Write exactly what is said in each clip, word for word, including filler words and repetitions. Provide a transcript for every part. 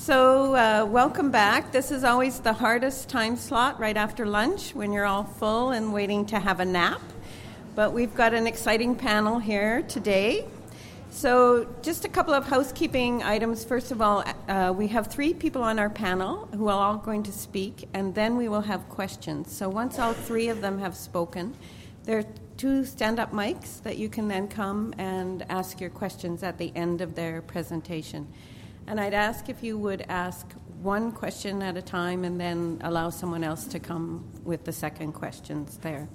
So uh, welcome back. This is always the hardest time slot right after lunch when you're all full and waiting to have a nap. But we've got an exciting panel here today. So just a couple of housekeeping items. First of all, uh, we have three people on our panel who are all going to speak, and then we will have questions. So once all three of them have spoken, there are two stand-up mics that you can then come and ask your questions at the end of their presentation. And I'd ask if you would ask one question at a time and then allow someone else to come with the second questions there.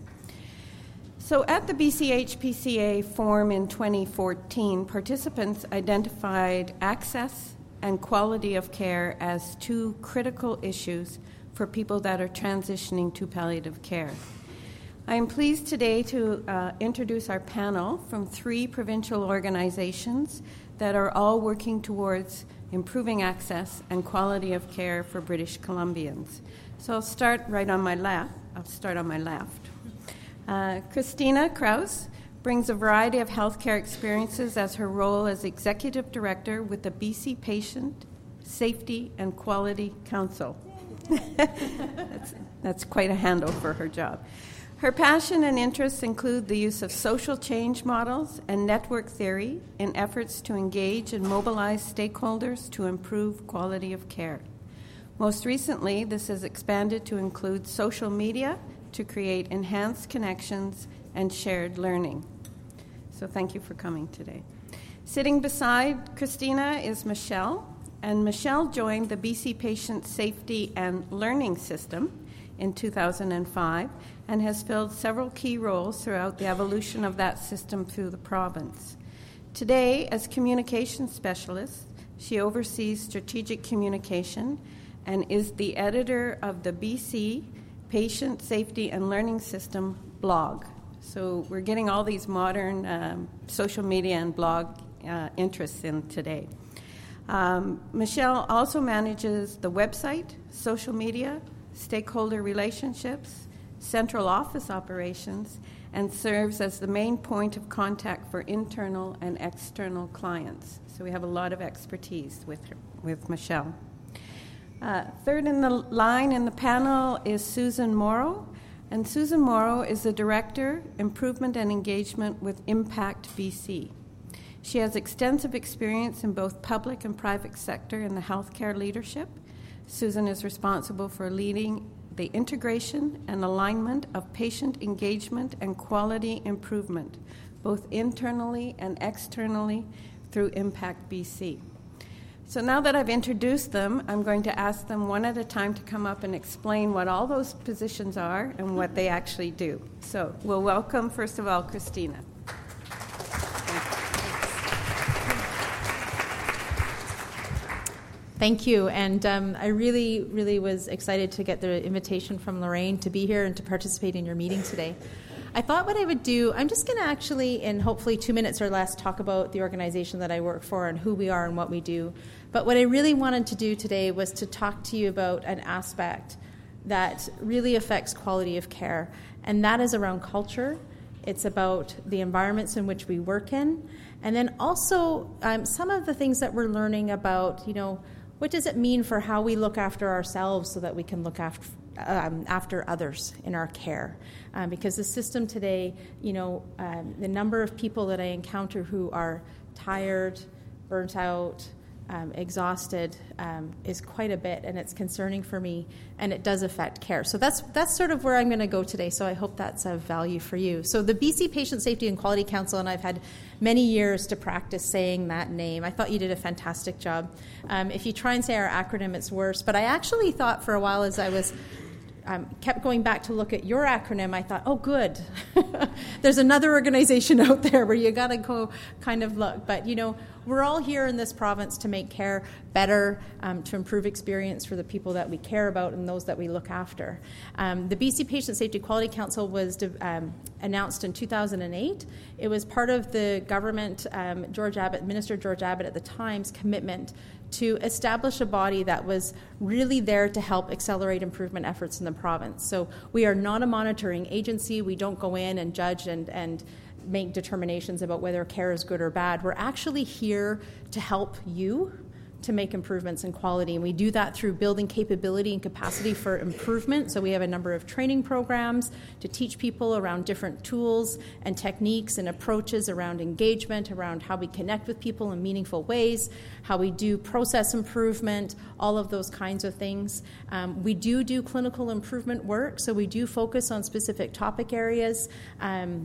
So at the B C H P C A forum in twenty fourteen, participants identified access and quality of care as two critical issues for people that are transitioning to palliative care. I am pleased today to uh, introduce our panel from three provincial organizations that are all working towards improving access and quality of care for British Columbians. So I'll start right on my left. I'll start on my left. Uh, Christina Kraus brings a variety of healthcare experiences as her role as Executive Director with the B C Patient Safety and Quality Council. that's, that's quite a handle for her job. Her passion and interests include the use of social change models and network theory in efforts to engage and mobilize stakeholders to improve quality of care. Most recently, this has expanded to include social media to create enhanced connections and shared learning. So thank you for coming today. Sitting beside Christina is Michelle, and Michelle joined the B C Patient Safety and Learning System in two thousand five and has filled several key roles throughout the evolution of that system through the province. Today, as communication specialist, she oversees strategic communication and is the editor of the B C Patient Safety and Learning System blog. So we're getting all these modern um, social media and blog uh, interests in today. Um, Michelle also manages the website, social media, stakeholder relationships, central office operations, and serves as the main point of contact for internal and external clients. So we have a lot of expertise with her, with Michelle. Uh, third in the line in the panel is Susan Morrow, and Susan Morrow is the Director, Improvement and Engagement with Impact B C. She has extensive experience in both public and private sector in the healthcare leadership. Susan is responsible for leading the integration and alignment of patient engagement and quality improvement, both internally and externally through Impact B C. So now that I've introduced them, I'm going to ask them one at a time to come up and explain what all those positions are and what they actually do. So we'll welcome, first of all, Christina. Thank you, and um, I really, really was excited to get the invitation from Lorraine to be here and to participate in your meeting today. I thought what I would do, I'm just going to actually, in hopefully two minutes or less, talk about the organization that I work for and who we are and what we do. But what I really wanted to do today was to talk to you about an aspect that really affects quality of care, and that is around culture. It's about the environments in which we work in, and then also um, some of the things that we're learning about, you know, what does it mean for how we look after ourselves so that we can look after um, after others in our care? Um, because the system today, you know, um, the number of people that I encounter who are tired, burnt out, um, exhausted um, is quite a bit, and it's concerning for me, and it does affect care. So that's that's sort of where I'm going to go today, so I hope that's of value for you. So the B C Patient Safety and Quality Council, and I've had many years to practice saying that name. I thought you did a fantastic job. Um, if you try and say our acronym, it's worse, but I actually thought for a while as I was Um, kept going back to look at your acronym, I thought, oh, good. There's another organization out there where you got to go kind of look. But, you know, we're all here in this province to make care better, um, to improve experience for the people that we care about and those that we look after. Um, the B C Patient Safety Quality Council was um, announced in two thousand eight. It was part of the government, um, George Abbott, Minister George Abbott at the time's commitment to establish a body that was really there to help accelerate improvement efforts in the province. So we are not a monitoring agency. We don't go in and judge and, and make determinations about whether care is good or bad. We're actually here to help you, to make improvements in quality. And we do that through building capability and capacity for improvement. So we have a number of training programs to teach people around different tools and techniques and approaches around engagement, around how we connect with people in meaningful ways, how we do process improvement, all of those kinds of things. Um, we do do clinical improvement work, so we do focus on specific topic areas. Um,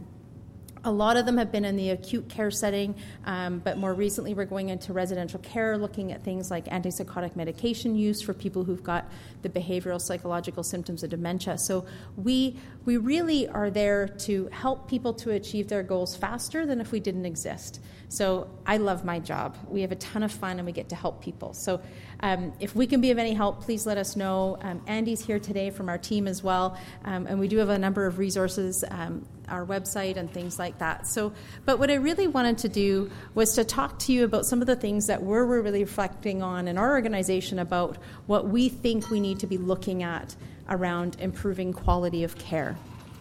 A lot of them have been in the acute care setting, um, but more recently we're going into residential care, looking at things like antipsychotic medication use for people who've got the behavioral psychological symptoms of dementia. So we we really are there to help people to achieve their goals faster than if we didn't exist. So I love my job. We have a ton of fun and we get to help people. So um, if we can be of any help, please let us know. Um, Andy's here today from our team as well, um, and we do have a number of resources, um, our website and things like that. So, but what I really wanted to do was to talk to you about some of the things that we're really reflecting on in our organization about what we think we need to be looking at around improving quality of care.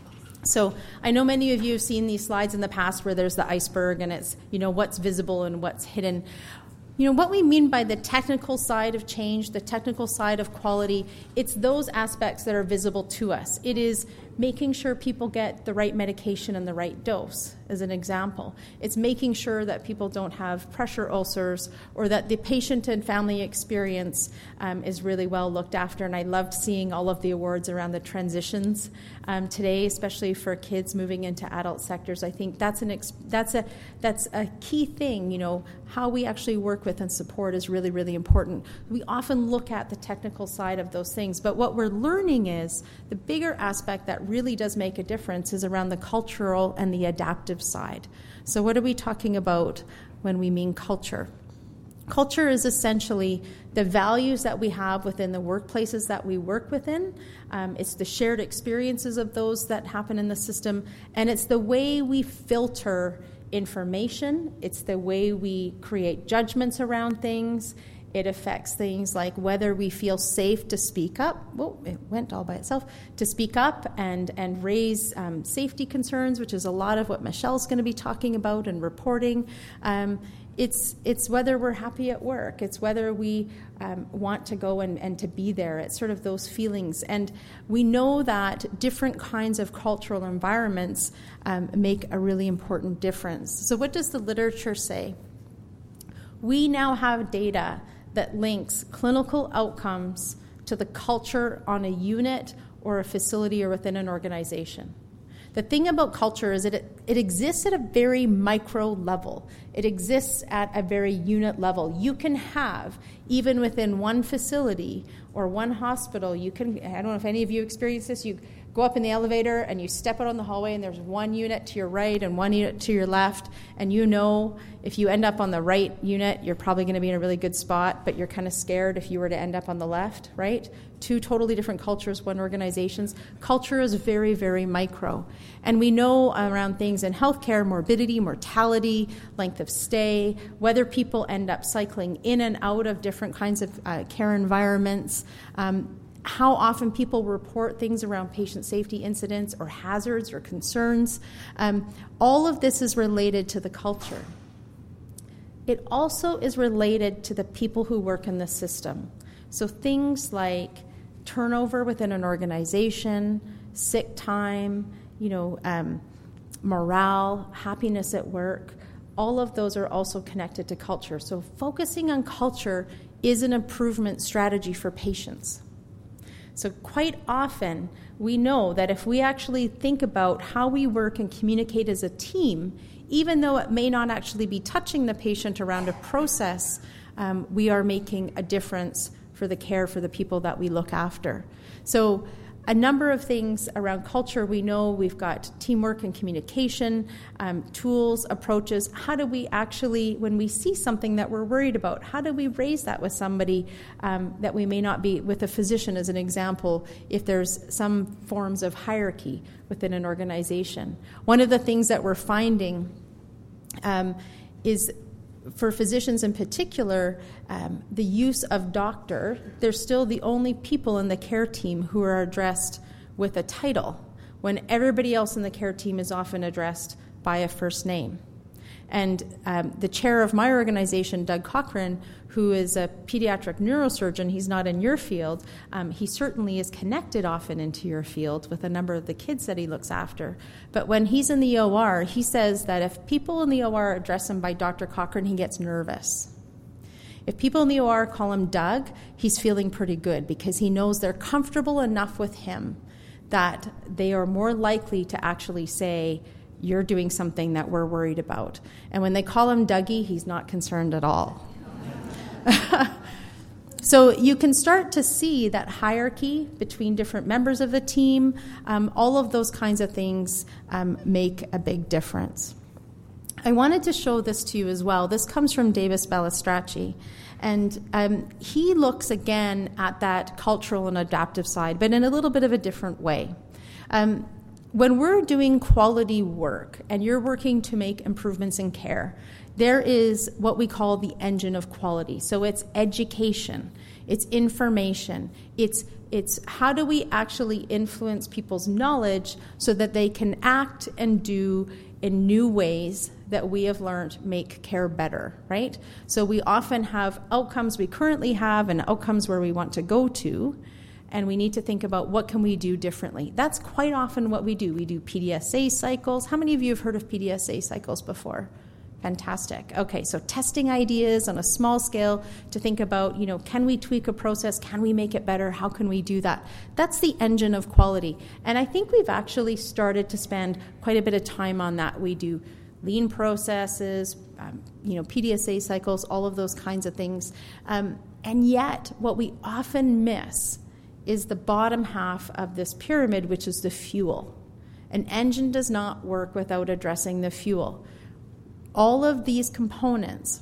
So I know many of you have seen these slides in the past where there's the iceberg and it's, you know, what's visible and what's hidden. You know, what we mean by the technical side of change, the technical side of quality, it's those aspects that are visible to us. It is making sure people get the right medication and the right dose, as an example. It's making sure that people don't have pressure ulcers or that the patient and family experience um, is really well looked after. And I loved seeing all of the awards around the transitions um, today, especially for kids moving into adult sectors. I think that's an ex- that's a that's a key thing. You know, how we actually work with and support is really, really important. We often look at the technical side of those things, but what we're learning is the bigger aspect that really does make a difference is around the cultural and the adaptive side. So what are we talking about when we mean culture? Culture is essentially the values that we have within the workplaces that we work within. Um, it's the shared experiences of those that happen in the system, and it's the way we filter information. It's the way we create judgments around things. It affects things like whether we feel safe to speak up. Whoa, it went all by itself. To speak up and, and raise um, safety concerns, which is a lot of what Michelle's going to be talking about and reporting. Um, it's it's whether we're happy at work. It's whether we um, want to go and, and to be there. It's sort of those feelings. And we know that different kinds of cultural environments um, make a really important difference. So what does the literature say? We now have data that links clinical outcomes to the culture on a unit or a facility or within an organization. The thing about culture is that it, it exists at a very micro level. It exists at a very unit level. You can have, even within one facility or one hospital, you can, I don't know if any of you experience this, you go up in the elevator and you step out on the hallway and there's one unit to your right and one unit to your left, and you know if you end up on the right unit, you're probably going to be in a really good spot, but you're kind of scared if you were to end up on the left, right? Two totally different cultures, one organizations. Culture is very, very micro. And we know around things in healthcare, morbidity, mortality, length of stay, whether people end up cycling in and out of different kinds of uh, care environments, um, how often people report things around patient safety incidents or hazards or concerns. Um, all of this is related to the culture. It also is related to the people who work in the system. So things like turnover within an organization, sick time, you know, um, morale, happiness at work, all of those are also connected to culture. So focusing on culture is an improvement strategy for patients. So quite often, we know that if we actually think about how we work and communicate as a team, even though it may not actually be touching the patient around a process, um, we are making a difference for the care for the people that we look after. So a number of things around culture. We know we've got teamwork and communication, um, tools, approaches. How do we actually, when we see something that we're worried about, how do we raise that with somebody um, that we may not be, with a physician as an example, if there's some forms of hierarchy within an organization? One of the things that we're finding um, is, for physicians in particular, um, the use of doctor, they're still the only people in the care team who are addressed with a title, when everybody else in the care team is often addressed by a first name. And um, the chair of my organization, Doug Cochran, who is a pediatric neurosurgeon, he's not in your field, um, he certainly is connected often into your field with a number of the kids that he looks after. But when he's in the O R, he says that if people in the O R address him by Doctor Cochran, he gets nervous. If people in the O R call him Doug, he's feeling pretty good because he knows they're comfortable enough with him that they are more likely to actually say, you're doing something that we're worried about. And when they call him Dougie, he's not concerned at all. So you can start to see that hierarchy between different members of the team. Um, all of those kinds of things um, make a big difference. I wanted to show this to you as well. This comes from Davis Balistracci. And um, he looks again at that cultural and adaptive side, but in a little bit of a different way. Um, when we're doing quality work and you're working to make improvements in care, there is what we call the engine of quality. So it's education, it's information, it's it's how do we actually influence people's knowledge so that they can act and do in new ways that we have learned make care better, right? So we often have outcomes we currently have and outcomes where we want to go to, and we need to think about what can we do differently. That's quite often what we do. We do P D S A cycles. How many of you have heard of P D S A cycles before? Fantastic. Okay, so testing ideas on a small scale to think about, you know, can we tweak a process? Can we make it better? How can we do that? That's the engine of quality. And I think we've actually started to spend quite a bit of time on that. We do lean processes, um, you know, P D S A cycles, all of those kinds of things. Um, and yet, what we often miss is the bottom half of this pyramid, which is the fuel. An engine does not work without addressing the fuel. All of these components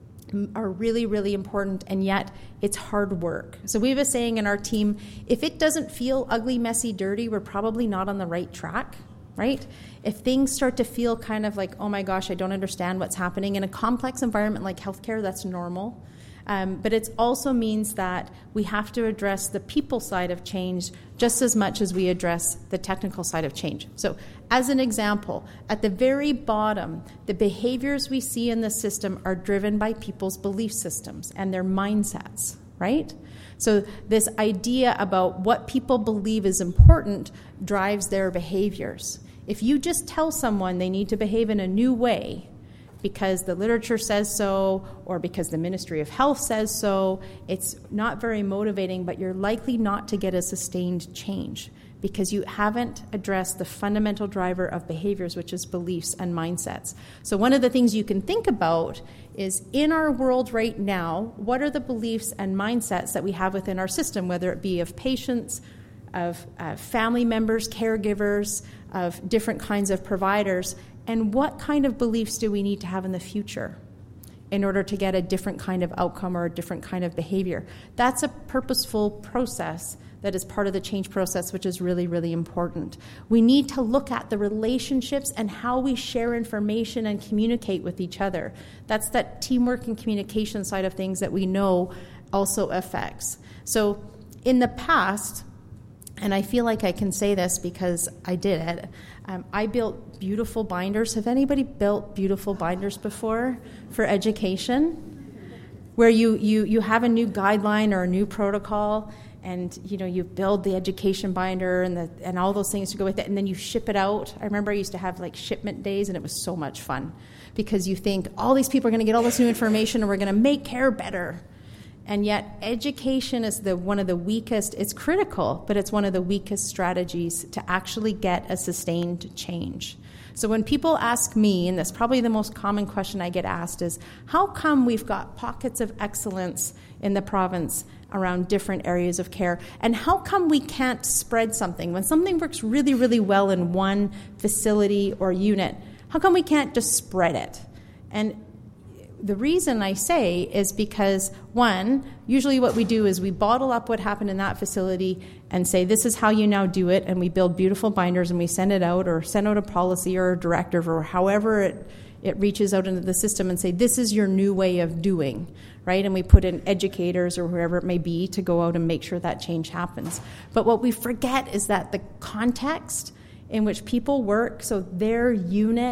are really, really important, and yet it's hard work. So we have a saying in our team, if it doesn't feel ugly, messy, dirty, we're probably not on the right track, right? If things start to feel kind of like, oh my gosh, I don't understand what's happening, in a complex environment like healthcare, that's normal. Um, but it also means that we have to address the people side of change just as much as we address the technical side of change. So as an example, at the very bottom, the behaviors we see in the system are driven by people's belief systems and their mindsets, right? So this idea about what people believe is important drives their behaviors. If you just tell someone they need to behave in a new way, because the literature says so, or because the Ministry of Health says so, it's not very motivating, but you're likely not to get a sustained change because you haven't addressed the fundamental driver of behaviors, which is beliefs and mindsets. So one of the things you can think about is, in our world right now, what are the beliefs and mindsets that we have within our system, whether it be of patients, of uh, family members, caregivers, of different kinds of providers, and what kind of beliefs do we need to have in the future in order to get a different kind of outcome or a different kind of behavior? That's a purposeful process that is part of the change process, which is really, really important. We need to look at the relationships and how we share information and communicate with each other. That's that teamwork and communication side of things that we know also affects. So in the past, and I feel like I can say this because I did it, um, I built beautiful binders. Have anybody built beautiful binders before for education? Where you, you, you have a new guideline or a new protocol, and you know you build the education binder and the and all those things to go with it, and then you ship it out. I remember I used to have like shipment days, and it was so much fun because you think all these people are going to get all this new information, and we're going to make care better. And yet education is the one of the weakest, it's critical, but it's one of the weakest strategies to actually get a sustained change. So when people ask me, and that's probably the most common question I get asked, is how come we've got pockets of excellence in the province around different areas of care, and how come we can't spread something? When something works really, really well in one facility or unit, how come we can't just spread it? And the reason I say is because, one, usually what we do is we bottle up what happened in that facility and say, this is how you now do it, and we build beautiful binders and we send it out, or send out a policy or a directive, or however it, it reaches out into the system, and say, this is your new way of doing, right? And we put in educators or whoever it may be to go out and make sure that change happens. But what we forget is that the context in which people work, so their unit,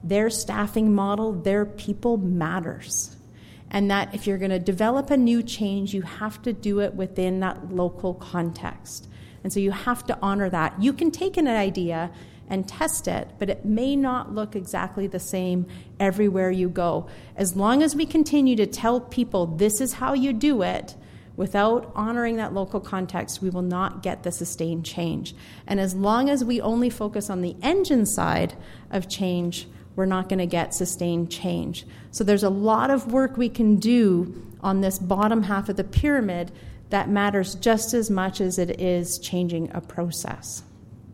their staffing model, their people matters. And that if you're going to develop a new change, you have to do it within that local context. And so you have to honor that. You can take an idea and test it, but it may not look exactly the same everywhere you go. As long as we continue to tell people this is how you do it, without honoring that local context, we will not get the sustained change. And as long as we only focus on the engine side of change, we're not going to get sustained change. So there's a lot of work we can do on this bottom half of the pyramid that matters just as much as it is changing a process.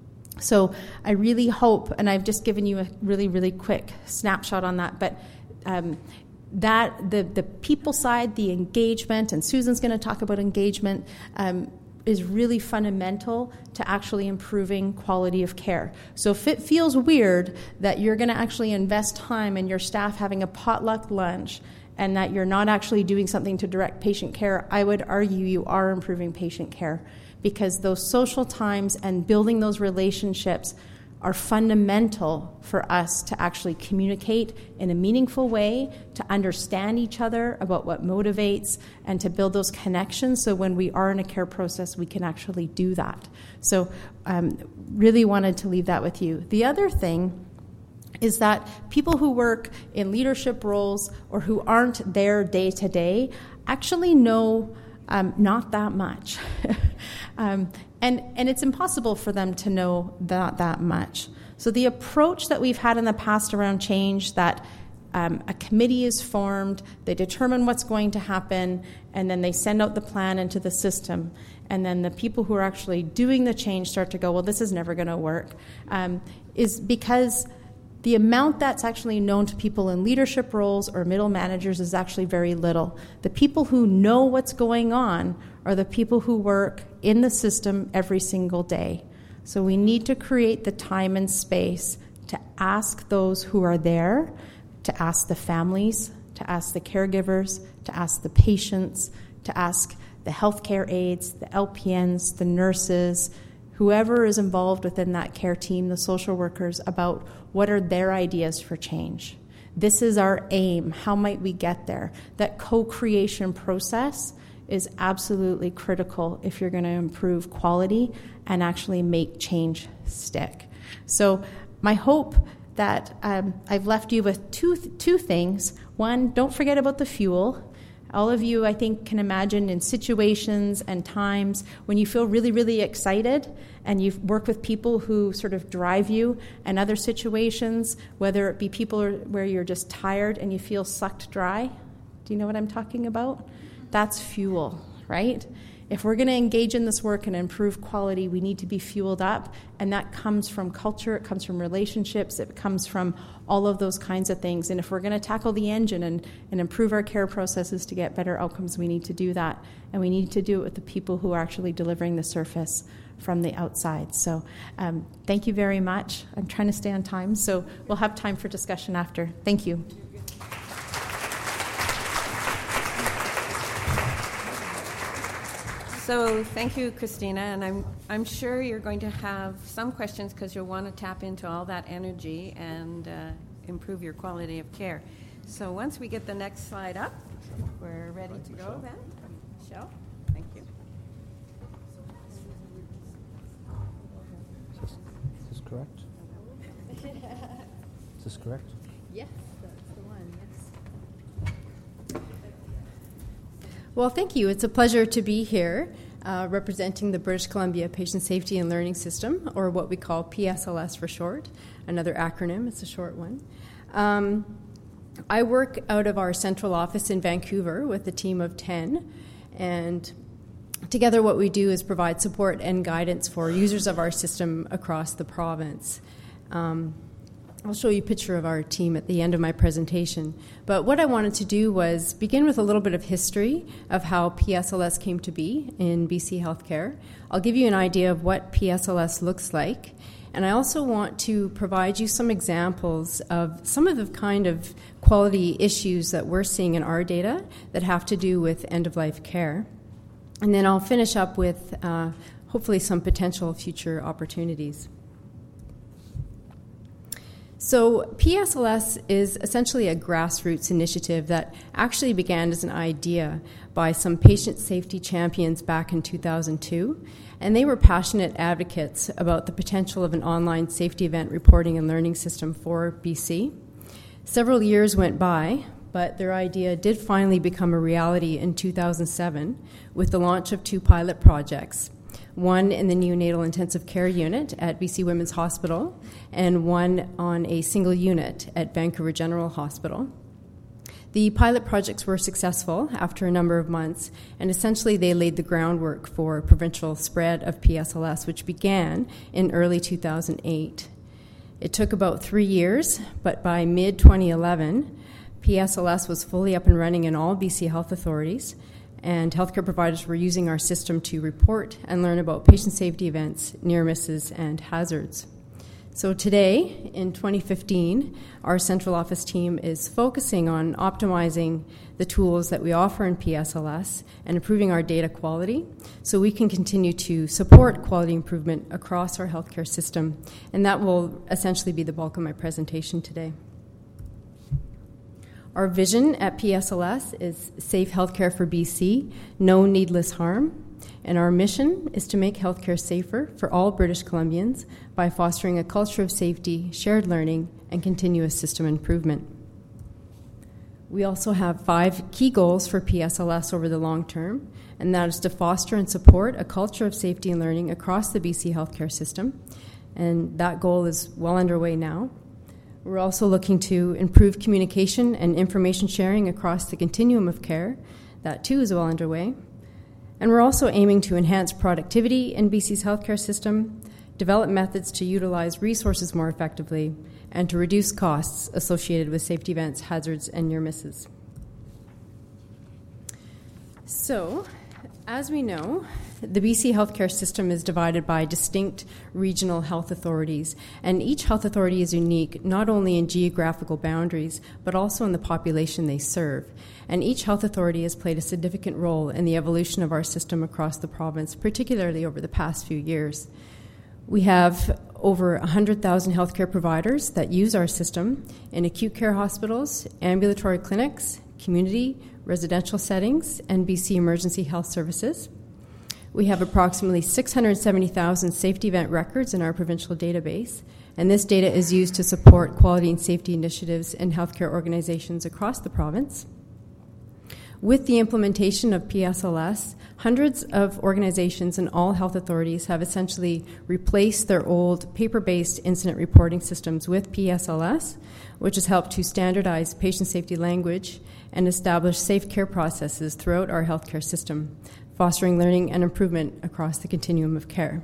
So I really hope, and I've just given you a really, really quick snapshot on that, but um, that the, the people side, the engagement, and Susan's going to talk about engagement, um, is really fundamental to actually improving quality of care. So if it feels weird that you're going to actually invest time in your staff having a potluck lunch and that you're not actually doing something to direct patient care, I would argue you are improving patient care, because those social times and building those relationships are fundamental for us to actually communicate in a meaningful way, to understand each other about what motivates, and to build those connections so when we are in a care process, we can actually do that. So um, really wanted to leave that with you. The other thing is that people who work in leadership roles or who aren't there day to day actually know um, not that much. um, And, and it's impossible for them to know that that much. So the approach that we've had in the past around change, that um, a committee is formed, they determine what's going to happen, and then they send out the plan into the system. And then the people who are actually doing the change start to go, well, this is never going to work, um, is because the amount that's actually known to people in leadership roles or middle managers is actually very little. The people who know what's going on are the people who work in the system every single day. So we need to create the time and space to ask those who are there, to ask the families, to ask the caregivers, to ask the patients, to ask the healthcare aides, the L P Ns, the nurses, whoever is involved within that care team, the social workers, about what are their ideas for change. This is our aim. How might we get there? That co-creation process is absolutely critical if you're going to improve quality and actually make change stick. So my hope that um, I've left you with two th- two things. One, don't forget about the fuel. All of you, I think, can imagine in situations and times when you feel really, really excited and you've worked with people who sort of drive you, and other situations, whether it be people where you're just tired and you feel sucked dry. Do you know what I'm talking about? That's fuel, right? If we're going to engage in this work and improve quality, we need to be fueled up, and that comes from culture, it comes from relationships, it comes from all of those kinds of things. And if we're going to tackle the engine and, and improve our care processes to get better outcomes, we need to do that, and we need to do it with the people who are actually delivering the service from the outside. So um, thank you very much. I'm trying to stay on time, so we'll have time for discussion after. Thank you. So thank you, Christina, and I'm I'm sure you're going to have some questions because you'll want to tap into all that energy and uh, improve your quality of care. So once we get the next slide up, we're ready to go then. Michelle, thank you. Is this, is this correct? Is this correct? Yes, that's the one, yes. Well, thank you. It's a pleasure to be here uh, representing the British Columbia Patient Safety and Learning System, or what we call P S L S for short, another acronym. It's a short one. Um, I work out of our central office in Vancouver with a team of ten, and together what we do is provide support and guidance for users of our system across the province. Um, I'll show you a picture of our team at the end of my presentation. But what I wanted to do was begin with a little bit of history of how P S L S came to be in B C Healthcare. I'll give you an idea of what P S L S looks like. And I also want to provide you some examples of some of the kind of quality issues that we're seeing in our data that have to do with end-of-life care. And then I'll finish up with uh, hopefully some potential future opportunities. So P S L S is essentially a grassroots initiative that actually began as an idea by some patient safety champions back in two thousand two, and they were passionate advocates about the potential of an online safety event reporting and learning system for B C. Several years went by, but their idea did finally become a reality in two thousand seven with the launch of two pilot projects, one in the neonatal intensive care unit at B C Women's Hospital and one on a single unit at Vancouver General Hospital. The pilot projects were successful after a number of months, and essentially they laid the groundwork for provincial spread of P S L S, which began in early two thousand eight. It took about three years, but by mid twenty eleven, P S L S was fully up and running in all B C health authorities, and healthcare providers were using our system to report and learn about patient safety events, near misses, and hazards. So today, in twenty fifteen, our central office team is focusing on optimizing the tools that we offer in P S L S and improving our data quality so we can continue to support quality improvement across our healthcare system. And that will essentially be the bulk of my presentation today. Our vision at P S L S is safe healthcare for B C, no needless harm. And our mission is to make healthcare safer for all British Columbians by fostering a culture of safety, shared learning, and continuous system improvement. We also have five key goals for P S L S over the long term, and that is to foster and support a culture of safety and learning across the B C healthcare system. And that goal is well underway now. We're also looking to improve communication and information sharing across the continuum of care. That too is well underway. And we're also aiming to enhance productivity in B C's healthcare system, develop methods to utilize resources more effectively, and to reduce costs associated with safety events, hazards, and near misses. So, as we know, the B C healthcare system is divided by distinct regional health authorities, and each health authority is unique not only in geographical boundaries, but also in the population they serve. And each health authority has played a significant role in the evolution of our system across the province, particularly over the past few years. We have over one hundred thousand healthcare providers that use our system in acute care hospitals, ambulatory clinics, community, residential settings, and B C emergency health services. We have approximately six hundred seventy thousand safety event records in our provincial database, and this data is used to support quality and safety initiatives in healthcare organizations across the province. With the implementation of P S L S, hundreds of organizations and all health authorities have essentially replaced their old paper-based incident reporting systems with P S L S, which has helped to standardize patient safety language and establish safe care processes throughout our healthcare system, fostering learning and improvement across the continuum of care.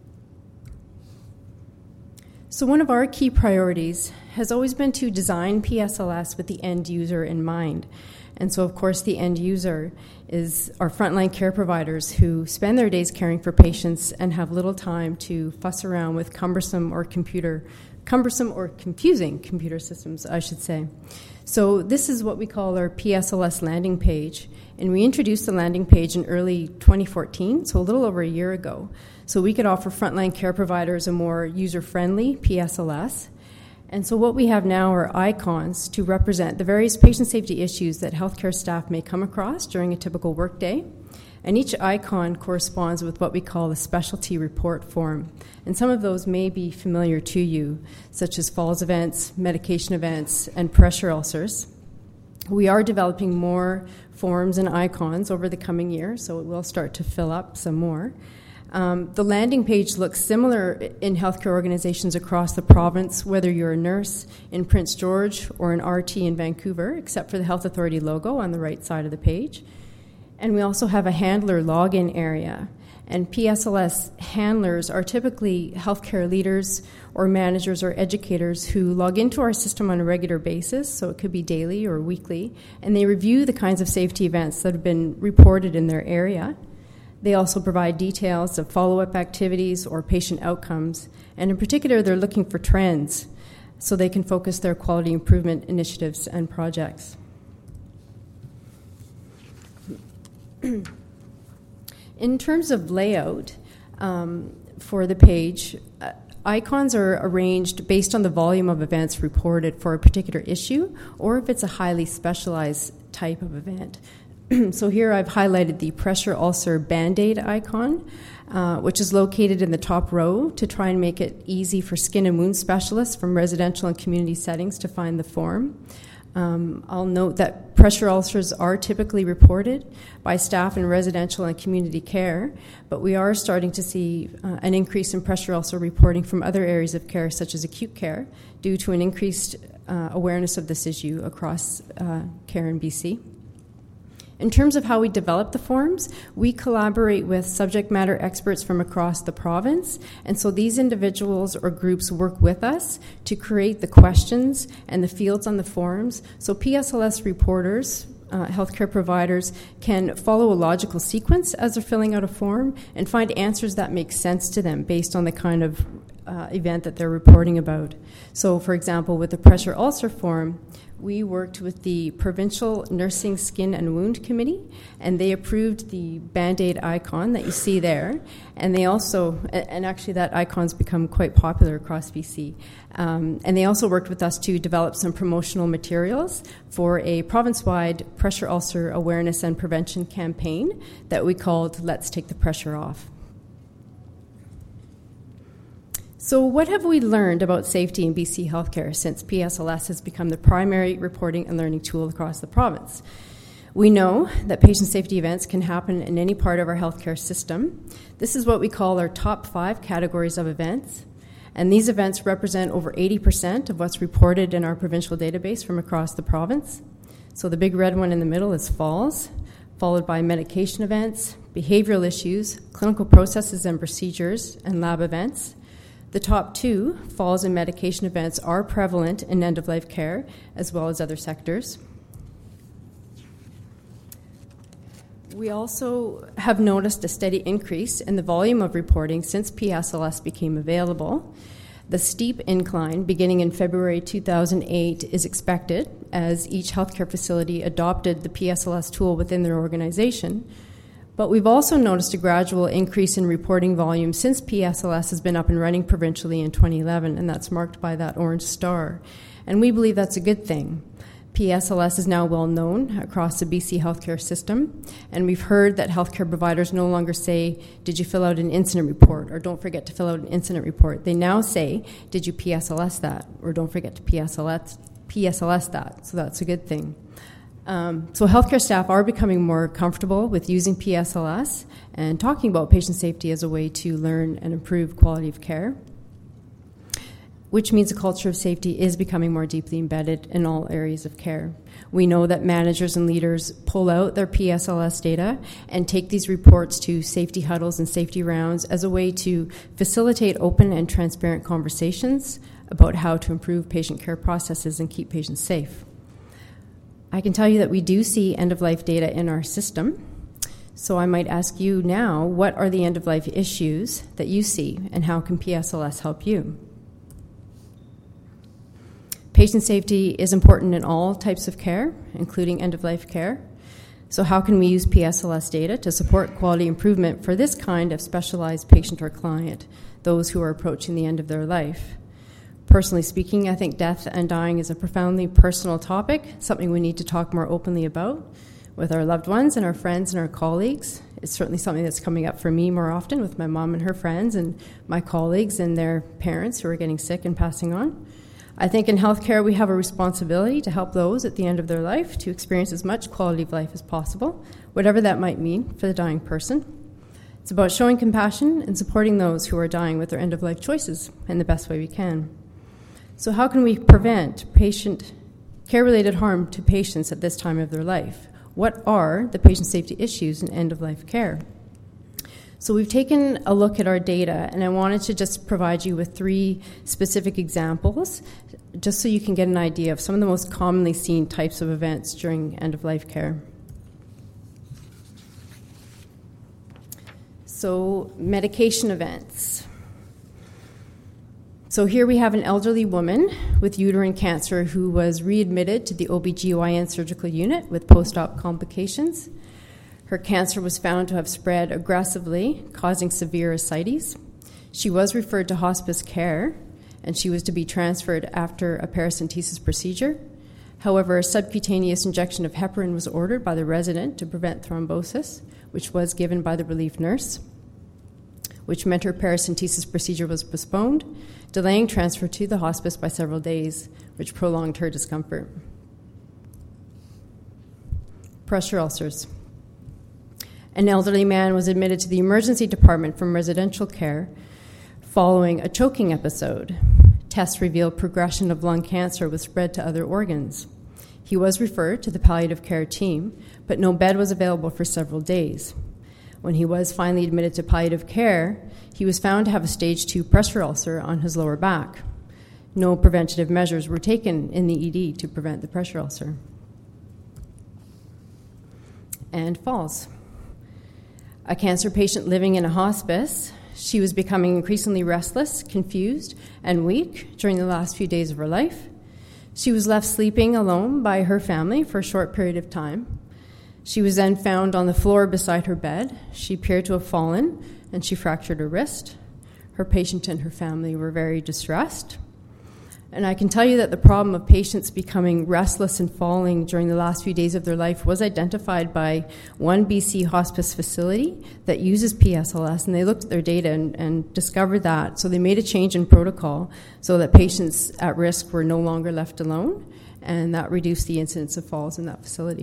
So one of our key priorities has always been to design P S L S with the end user in mind. And so, of course, the end user is our frontline care providers who spend their days caring for patients and have little time to fuss around with cumbersome or computer, cumbersome or confusing computer systems, I should say. So this is what we call our P S L S landing page. And we introduced the landing page in early twenty fourteen, so a little over a year ago. So we could offer frontline care providers a more user-friendly P S L S. And so what we have now are icons to represent the various patient safety issues that healthcare staff may come across during a typical workday. And each icon corresponds with what we call a specialty report form. And some of those may be familiar to you, such as falls events, medication events, and pressure ulcers. We are developing more forms and icons over the coming year, so it will start to fill up some more. Um, the landing page looks similar in healthcare organizations across the province, whether you're a nurse in Prince George or an R T in Vancouver, except for the Health Authority logo on the right side of the page. And we also have a handler login area. And P S L S handlers are typically healthcare leaders or managers or educators who log into our system on a regular basis, so it could be daily or weekly, and they review the kinds of safety events that have been reported in their area. They also provide details of follow-up activities or patient outcomes, and in particular, they're looking for trends so they can focus their quality improvement initiatives and projects. In terms of layout um, for the page, uh, icons are arranged based on the volume of events reported for a particular issue, or if it's a highly specialized type of event. So here I've highlighted the pressure ulcer Band-Aid icon, uh, which is located in the top row to try and make it easy for skin and wound specialists from residential and community settings to find the form. Um, I'll note that pressure ulcers are typically reported by staff in residential and community care, but we are starting to see uh, an increase in pressure ulcer reporting from other areas of care, such as acute care, due to an increased uh, awareness of this issue across uh, care in B C. In terms of how we develop the forms, we collaborate with subject matter experts from across the province, and so these individuals or groups work with us to create the questions and the fields on the forms. So P S L S reporters, uh, healthcare providers, can follow a logical sequence as they're filling out a form and find answers that make sense to them based on the kind of uh, event that they're reporting about. So, for example, with the pressure ulcer form, we worked with the Provincial Nursing Skin and Wound Committee, and they approved the Band-Aid icon that you see there. And they also, and actually that icon's become quite popular across B C. Um, and they also worked with us to develop some promotional materials for a province-wide pressure ulcer awareness and prevention campaign that we called Let's Take the Pressure Off. So what have we learned about safety in B C healthcare since P S L S has become the primary reporting and learning tool across the province? We know that patient safety events can happen in any part of our healthcare system. This is what we call our top five categories of events, and these events represent over eighty percent of what's reported in our provincial database from across the province. So the big red one in the middle is falls, followed by medication events, behavioral issues, clinical processes and procedures, and lab events. The top two, falls and medication events, are prevalent in end-of-life care as well as other sectors. We also have noticed a steady increase in the volume of reporting since P S L S became available. The steep incline beginning in February two thousand eight is expected as each healthcare facility adopted the P S L S tool within their organization. But we've also noticed a gradual increase in reporting volume since P S L S has been up and running provincially in twenty eleven, and that's marked by that orange star. And we believe that's a good thing. P S L S is now well known across the B C healthcare system, and we've heard that healthcare providers no longer say, did you fill out an incident report, or don't forget to fill out an incident report. They now say, did you P S L S that, or don't forget to P S L S, P S L S that. So that's a good thing. Um, so healthcare staff are becoming more comfortable with using P S L S and talking about patient safety as a way to learn and improve quality of care, which means a culture of safety is becoming more deeply embedded in all areas of care. We know that managers and leaders pull out their P S L S data and take these reports to safety huddles and safety rounds as a way to facilitate open and transparent conversations about how to improve patient care processes and keep patients safe. I can tell you that we do see end-of-life data in our system. So I might ask you now, what are the end-of-life issues that you see, and how can P S L S help you? Patient safety is important in all types of care, including end-of-life care. So how can we use P S L S data to support quality improvement for this kind of specialized patient or client, those who are approaching the end of their life? Personally speaking, I think death and dying is a profoundly personal topic, something we need to talk more openly about with our loved ones and our friends and our colleagues. It's certainly something that's coming up for me more often with my mom and her friends and my colleagues and their parents who are getting sick and passing on. I think in healthcare we have a responsibility to help those at the end of their life to experience as much quality of life as possible, whatever that might mean for the dying person. It's about showing compassion and supporting those who are dying with their end-of-life choices in the best way we can. So how can we prevent patient care-related harm to patients at this time of their life? What are the patient safety issues in end-of-life care? So we've taken a look at our data, and I wanted to just provide you with three specific examples, just so you can get an idea of some of the most commonly seen types of events during end-of-life care. So medication events. So here we have an elderly woman with uterine cancer who was readmitted to the O B G Y N surgical unit with post-op complications. Her cancer was found to have spread aggressively, causing severe ascites. She was referred to hospice care, and she was to be transferred after a paracentesis procedure. However, a subcutaneous injection of heparin was ordered by the resident to prevent thrombosis, which was given by the relief nurse, which meant her paracentesis procedure was postponed, delaying transfer to the hospice by several days, which prolonged her discomfort. Pressure ulcers. An elderly man was admitted to the emergency department from residential care following a choking episode. Tests revealed progression of lung cancer with spread to other organs. He was referred to the palliative care team, but no bed was available for several days. When he was finally admitted to palliative care, he was found to have a stage two pressure ulcer on his lower back. No preventative measures were taken in the E D to prevent the pressure ulcer. And falls. A cancer patient living in a hospice, she was becoming increasingly restless, confused, and weak during the last few days of her life. She was left sleeping alone by her family for a short period of time. She was then found on the floor beside her bed. She appeared to have fallen, and she fractured her wrist. Her patient and her family were very distressed. And I can tell you that the problem of patients becoming restless and falling during the last few days of their life was identified by one B C hospice facility that uses P S L S, and they looked at their data and, and discovered that. So they made a change in protocol so that patients at risk were no longer left alone, and that reduced the incidence of falls in that facility.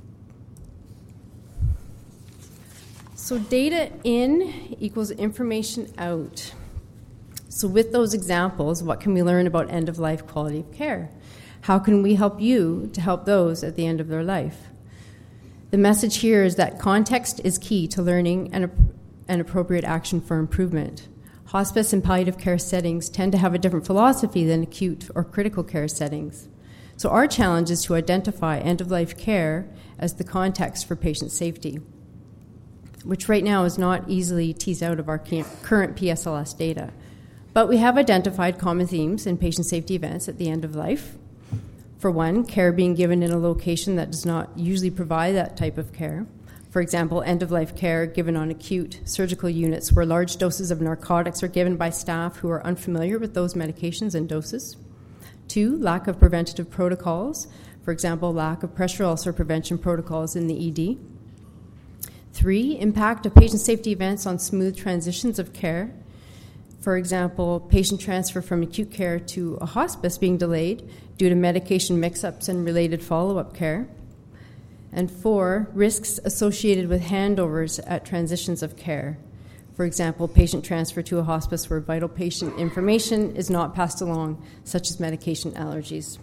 So data in equals information out. So with those examples, what can we learn about end-of-life quality of care? How can we help you to help those at the end of their life? The message here is that context is key to learning and, and appropriate action for improvement. Hospice and palliative care settings tend to have a different philosophy than acute or critical care settings. So our challenge is to identify end-of-life care as the context for patient safety, which right now is not easily teased out of our current P S L S data. But we have identified common themes in patient safety events at the end of life. For one, care being given in a location that does not usually provide that type of care. For example, end-of-life care given on acute surgical units where large doses of narcotics are given by staff who are unfamiliar with those medications and doses. Two, lack of preventative protocols. For example, lack of pressure ulcer prevention protocols in the E D. Three, impact of patient safety events on smooth transitions of care. For example, patient transfer from acute care to a hospice being delayed due to medication mix-ups and related follow-up care. And four, risks associated with handovers at transitions of care. For example, patient transfer to a hospice where vital patient information is not passed along, such as medication allergies.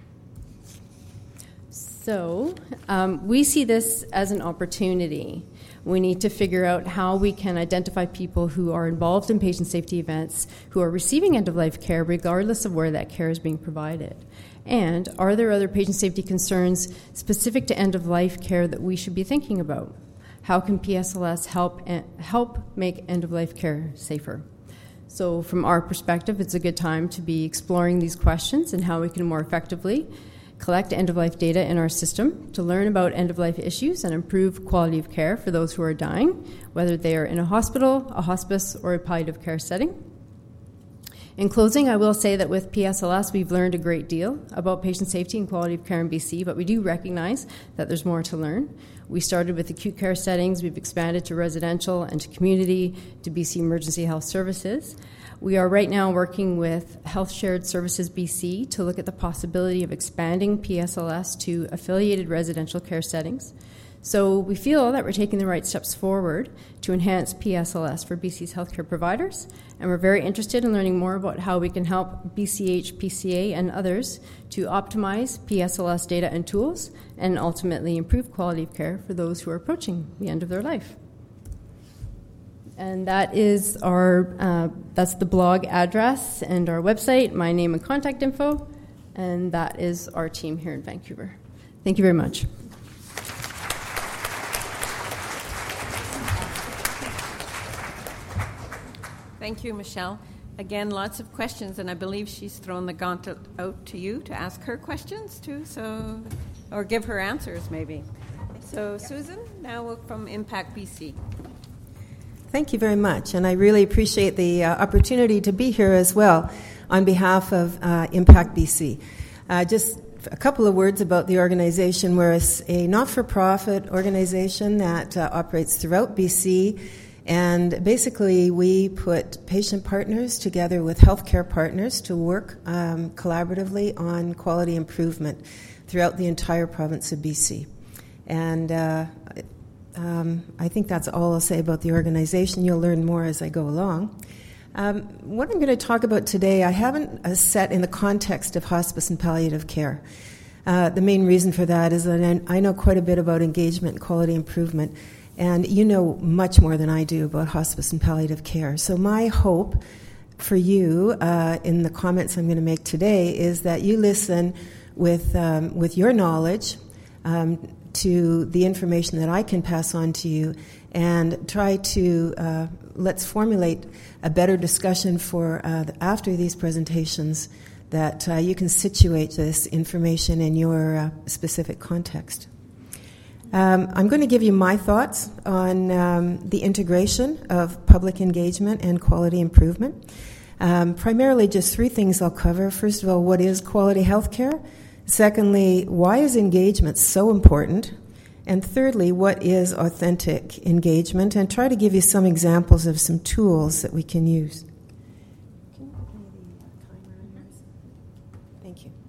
So um, we see this as an opportunity. We need to figure out how we can identify people who are involved in patient safety events, who are receiving end-of-life care regardless of where that care is being provided. And are there other patient safety concerns specific to end-of-life care that we should be thinking about? How can P S L S help help make end-of-life care safer? So from our perspective, it's a good time to be exploring these questions and how we can more effectively collect end-of-life data in our system to learn about end-of-life issues and improve quality of care for those who are dying, whether they are in a hospital, a hospice, or a palliative care setting. In closing, I will say that with P S L S, we've learned a great deal about patient safety and quality of care in B C, but we do recognize that there's more to learn. We started with acute care settings, we've expanded to residential and to community, to B C Emergency Health Services. We are right now working with Health Shared Services B C to look at the possibility of expanding P S L S to affiliated residential care settings. So we feel that we're taking the right steps forward to enhance P S L S for B C's healthcare providers, and we're very interested in learning more about how we can help B C H, P C A, and others to optimize P S L S data and tools and ultimately improve quality of care for those who are approaching the end of their life. And that is our, uh, that's the blog address and our website, my name and contact info, and that is our team here in Vancouver. Thank you very much. Thank you, Michelle. Again, lots of questions, and I believe she's thrown the gauntlet out to you to ask her questions too, so, or give her answers maybe. So, Susan, now from Impact B C. Thank you very much, and I really appreciate the uh, opportunity to be here as well on behalf of uh, Impact B C. Uh, just a couple of words about the organization. We're a, a not-for-profit organization that uh, operates throughout B C, and basically we put patient partners together with healthcare partners to work um, collaboratively on quality improvement throughout the entire province of B C. And uh, um, I think that's all I'll say about the organization. You'll learn more as I go along. Um, what I'm going to talk about today, I haven't uh, set in the context of hospice and palliative care. Uh, the main reason for that is that I, I know quite a bit about engagement and quality improvement, and you know much more than I do about hospice and palliative care. So my hope for you uh, in the comments I'm going to make today is that you listen with, um, with your knowledge um, to the information that I can pass on to you, and try to uh, let's formulate a better discussion for uh, the, after these presentations, that uh, you can situate this information in your uh, specific context. Um, I'm going to give you my thoughts on um, the integration of public engagement and quality improvement. Um, primarily just three things I'll cover. First of all, what is quality healthcare? Secondly, why is engagement so important? And thirdly, what is authentic engagement? And try to give you some examples of some tools that we can use. Can you give me the timer on yours? Thank you.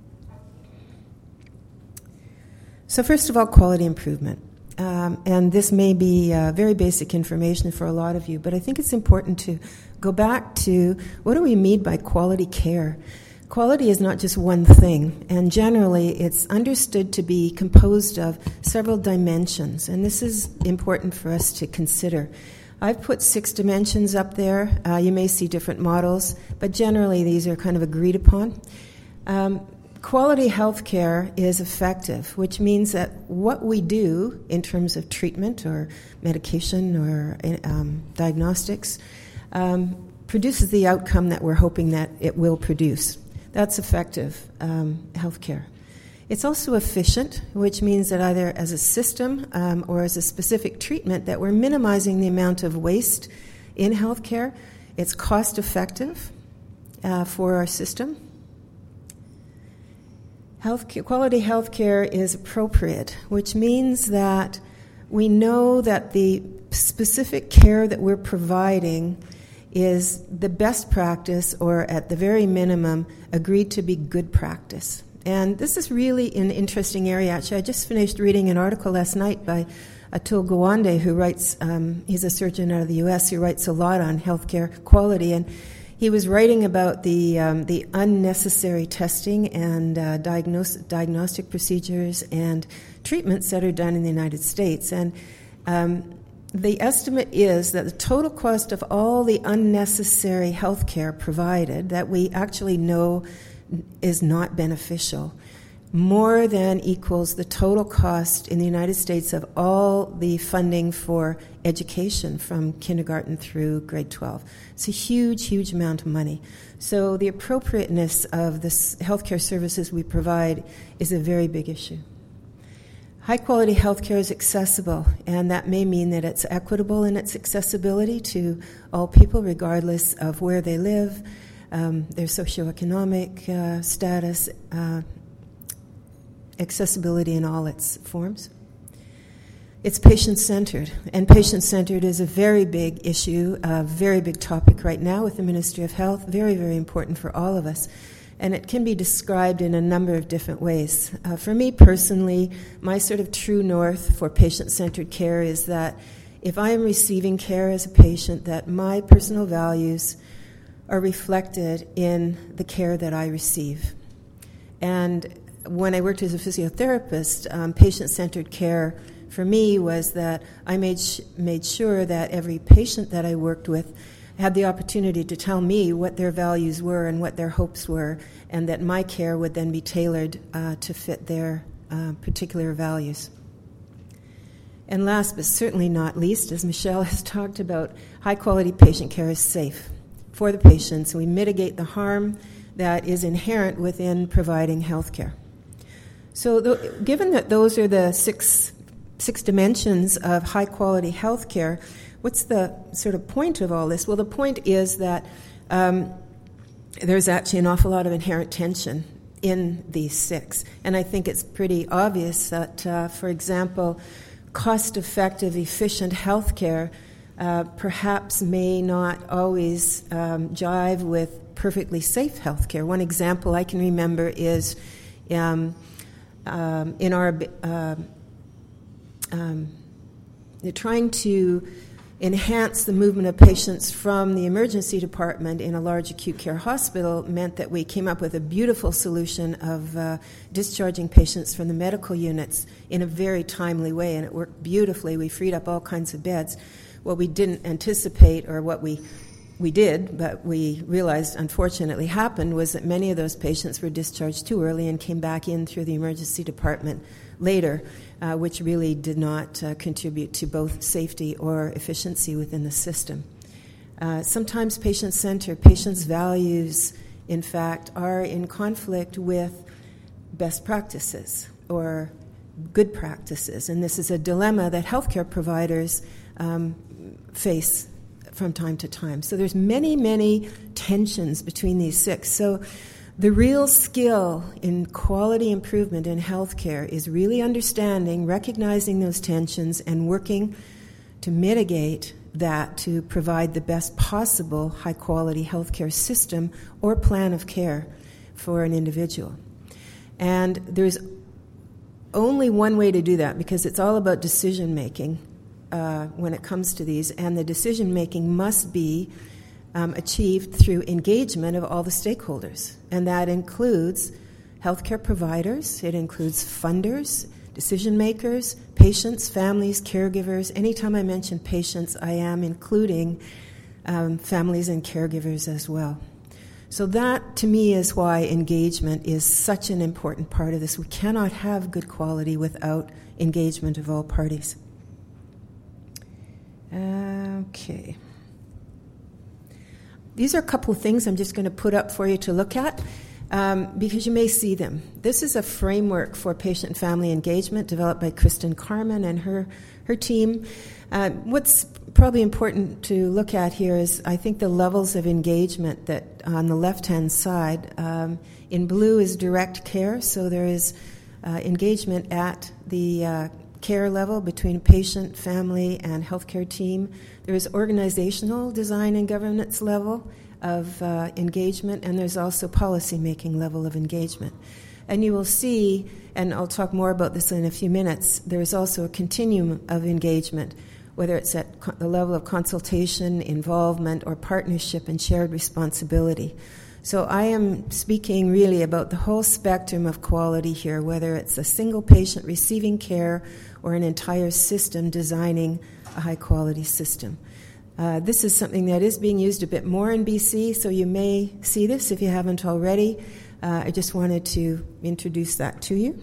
So first of all, quality improvement. Um, and this may be uh, very basic information for a lot of you, but I think it's important to go back to what do we mean by quality care? Quality is not just one thing, and generally it's understood to be composed of several dimensions, and this is important for us to consider. I've put six dimensions up there. Uh, you may see different models, but generally these are kind of agreed upon. Um, quality healthcare is effective, which means that what we do in terms of treatment or medication or um, diagnostics um, produces the outcome that we're hoping that it will produce. That's effective um, healthcare. It's also efficient, which means that either as a system um, or as a specific treatment that we're minimizing the amount of waste in healthcare. It's cost effective uh, for our system. Health, quality healthcare is appropriate, which means that we know that the specific care that we're providing is the best practice, or at the very minimum, agreed to be good practice. And this is really an interesting area. Actually, I just finished reading an article last night by Atul Gawande, who writes, um, he's a surgeon out of the U S who writes a lot on healthcare quality, and he was writing about the um, the unnecessary testing and uh, diagnose, diagnostic procedures and treatments that are done in the United States. And um, the estimate is that the total cost of all the unnecessary health care provided that we actually know is not beneficial more than equals the total cost in the United States of all the funding for education from kindergarten through grade twelve. It's a huge, huge amount of money. So the appropriateness of the healthcare services we provide is a very big issue. High-quality healthcare is accessible, and that may mean that it's equitable in its accessibility to all people, regardless of where they live, um, their socioeconomic uh, status, uh, accessibility in all its forms. It's patient-centered, and patient-centered is a very big issue, a very big topic right now with the Ministry of Health, very, very important for all of us. And it can be described in a number of different ways. Uh, for me personally, my sort of true north for patient-centered care is that if I am receiving care as a patient, that my personal values are reflected in the care that I receive. And when I worked as a physiotherapist, um, patient-centered care for me was that I made sh- made sure that every patient that I worked with had the opportunity to tell me what their values were and what their hopes were, and that my care would then be tailored uh, to fit their uh, particular values. And last but certainly not least, as Michelle has talked about, high-quality patient care is safe for the patients. We mitigate the harm that is inherent within providing health care. So the, given that those are the six, six dimensions of high-quality health care, what's the sort of point of all this? Well, the point is that um, there's actually an awful lot of inherent tension in these six. And I think it's pretty obvious that, uh, for example, cost-effective, efficient healthcare uh, perhaps may not always um, jive with perfectly safe healthcare. One example I can remember is um, um, in our uh, um, trying to enhance the movement of patients from the emergency department in a large acute care hospital meant that we came up with a beautiful solution of uh, discharging patients from the medical units in a very timely way, and it worked beautifully. We freed up all kinds of beds. What we didn't anticipate, or what we we did, but we realized unfortunately happened, was that many of those patients were discharged too early and came back in through the emergency department later, uh, which really did not uh, contribute to both safety or efficiency within the system. Uh, sometimes patient-centered, patients' values, in fact, are in conflict with best practices or good practices, and this is a dilemma that healthcare providers um, face from time to time. So there's many, many tensions between these six. So the real skill in quality improvement in healthcare is really understanding, recognizing those tensions, and working to mitigate that to provide the best possible high-quality healthcare system or plan of care for an individual. And there's only one way to do that, because it's all about decision-making uh, when it comes to these, and the decision-making must be Um, achieved through engagement of all the stakeholders. And that includes healthcare providers, it includes funders, decision makers, patients, families, caregivers. Anytime I mention patients, I am including um, families and caregivers as well. So that, to me, is why engagement is such an important part of this. We cannot have good quality without engagement of all parties. Okay. These are a couple of things I'm just going to put up for you to look at um, because you may see them. This is a framework for patient and family engagement developed by Kristen Carman and her, her team. Uh, what's probably important to look at here is, I think, the levels of engagement that on the left-hand side. Um, in blue is direct care, so there is uh, engagement at the uh, care level between patient, family, and healthcare team. There is organizational design and governance level of uh, engagement, and there's also policy-making level of engagement. And you will see, and I'll talk more about this in a few minutes, there's also a continuum of engagement, whether it's at co- the level of consultation, involvement, or partnership and shared responsibility. So I am speaking really about the whole spectrum of quality here, whether it's a single patient receiving care or an entire system designing a high-quality system. Uh, this is something that is being used a bit more in B C, so you may see this if you haven't already. Uh, I just wanted to introduce that to you.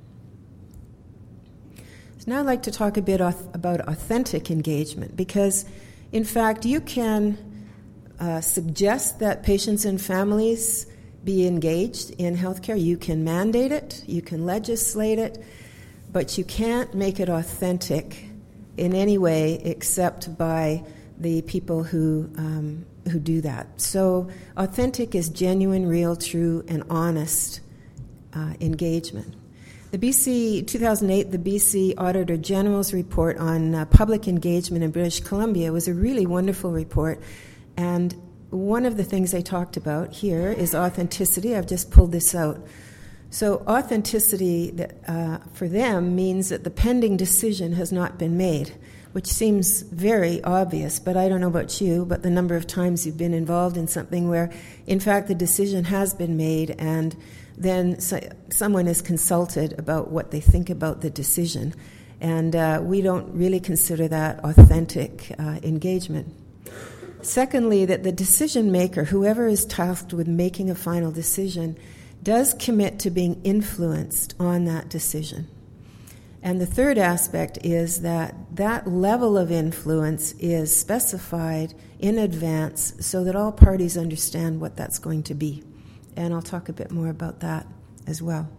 So now I'd like to talk a bit auth- about authentic engagement, because, in fact, you can uh, suggest that patients and families be engaged in healthcare. You can mandate it, you can legislate it, but you can't make it authentic in any way except by the people who um, who do that. So authentic is genuine, real, true, and honest uh, engagement. The B C, two thousand eight, the B C Auditor General's report on uh, public engagement in British Columbia was a really wonderful report, and one of the things they talked about here is authenticity. I've just pulled this out. So authenticity uh, for them means that the pending decision has not been made, which seems very obvious, but I don't know about you, but the number of times you've been involved in something where, in fact, the decision has been made, and then so, someone is consulted about what they think about the decision. And uh, we don't really consider that authentic uh, engagement. Secondly, that the decision maker, whoever is tasked with making a final decision, does commit to being influenced on that decision. And the third aspect is that that level of influence is specified in advance so that all parties understand what that's going to be. And I'll talk a bit more about that as well.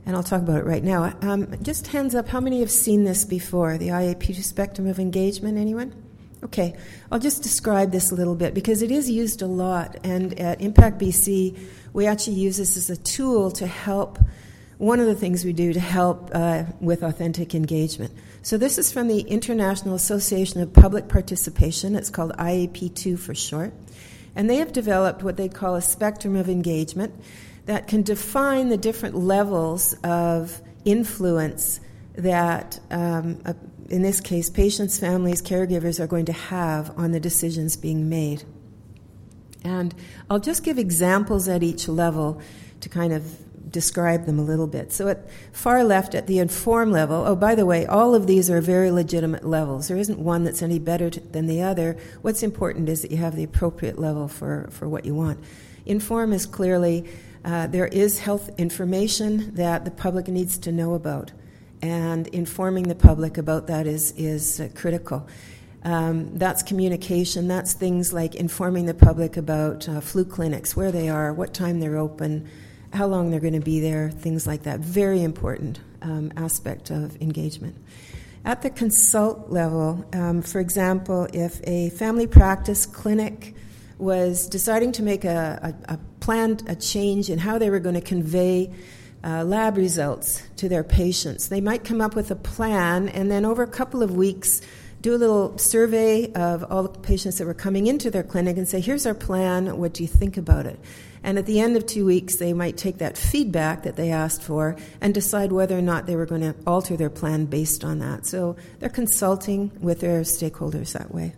and I'll talk about it right now. Um, just hands up, how many have seen this before, the I A P two spectrum of engagement? Anyone? Okay, I'll just describe this a little bit because it is used a lot, and at Impact B C, we actually use this as a tool to help, one of the things we do to help uh, with authentic engagement. So this is from the International Association of Public Participation. It's called I A P two for short. And they have developed what they call a spectrum of engagement that can define the different levels of influence that, um, uh, in this case, patients, families, caregivers are going to have on the decisions being made. And I'll just give examples at each level to kind of describe them a little bit. So at far left, at the inform level, oh, by the way, all of these are very legitimate levels. There isn't one that's any better t- than the other. What's important is that you have the appropriate level for, for what you want. Inform is clearly, uh, there is health information that the public needs to know about, and informing the public about that is, is uh, critical. Um, that's communication. That's things like informing the public about uh, flu clinics, where they are, what time they're open, how long they're going to be there, things like that. Very important um, aspect of engagement. At the consult level, um, for example, if a family practice clinic was deciding to make a, a, a plan, a change in how they were going to convey uh, lab results to their patients, they might come up with a plan and then over a couple of weeks do a little survey of all the patients that were coming into their clinic and say, here's our plan, what do you think about it? And at the end of two weeks, they might take that feedback that they asked for and decide whether or not they were going to alter their plan based on that. So they're consulting with their stakeholders that way.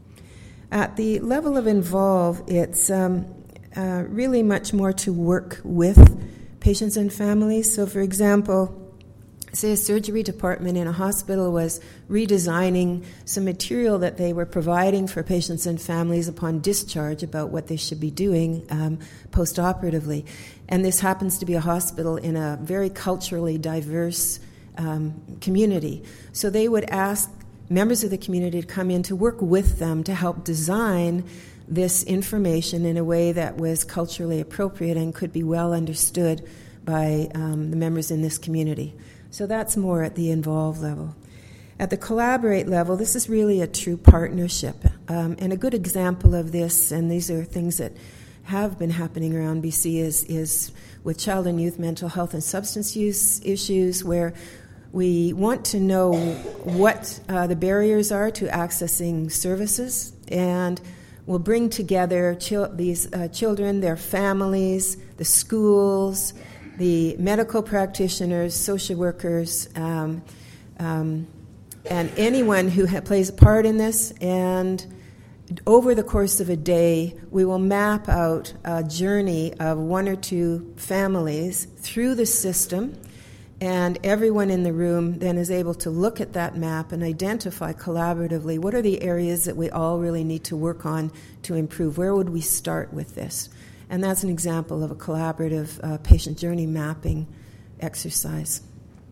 At the level of involve, it's um, uh, really much more to work with patients and families. So, for example, say a surgery department in a hospital was redesigning some material that they were providing for patients and families upon discharge about what they should be doing um, post-operatively. And this happens to be a hospital in a very culturally diverse um, community. So they would ask members of the community to come in to work with them to help design this information in a way that was culturally appropriate and could be well understood by um, the members in this community. So that's more at the involve level. At the collaborate level, this is really a true partnership. Um, and a good example of this, and these are things that have been happening around B C, is, is with child and youth mental health and substance use issues, where we want to know what uh, the barriers are to accessing services, and we'll bring together chil- these uh, children, their families, the schools, the medical practitioners, social workers, um, um, and anyone who ha- plays a part in this. And over the course of a day, we will map out a journey of one or two families through the system, and everyone in the room then is able to look at that map and identify collaboratively what are the areas that we all really need to work on to improve. Where would we start with this? And that's an example of a collaborative uh, patient journey mapping exercise.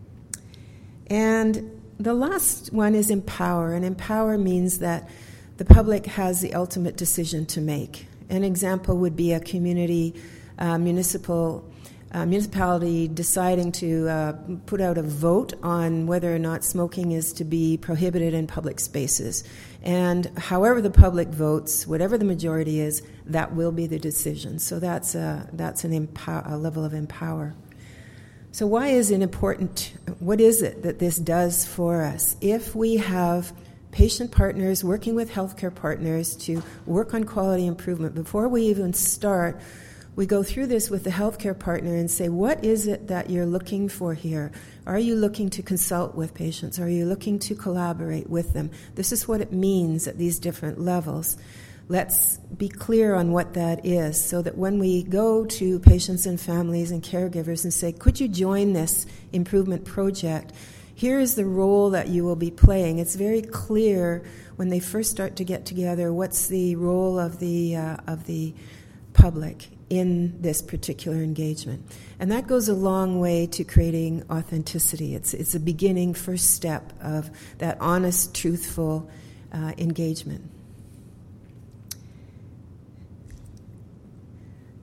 And the last one is empower. And empower means that the public has the ultimate decision to make. An example would be a community, uh, municipal uh, municipality deciding to uh, put out a vote on whether or not smoking is to be prohibited in public spaces. And however the public votes, whatever the majority is, that will be the decision. So that's a, that's an empower, a level of empower. So why is it important? What is it that this does for us? If we have patient partners working with healthcare partners to work on quality improvement, before we even start, we go through this with the healthcare partner and say, what is it that you're looking for here? Are you looking to consult with patients? Are you looking to collaborate with them? This is what it means at these different levels. Let's be clear on what that is so that when we go to patients and families and caregivers and say, could you join this improvement project? Here is the role that you will be playing. It's very clear when they first start to get together what's the role of the uh, of the public in this particular engagement. And that goes a long way to creating authenticity. It's it's a beginning, first step of that honest, truthful uh, engagement.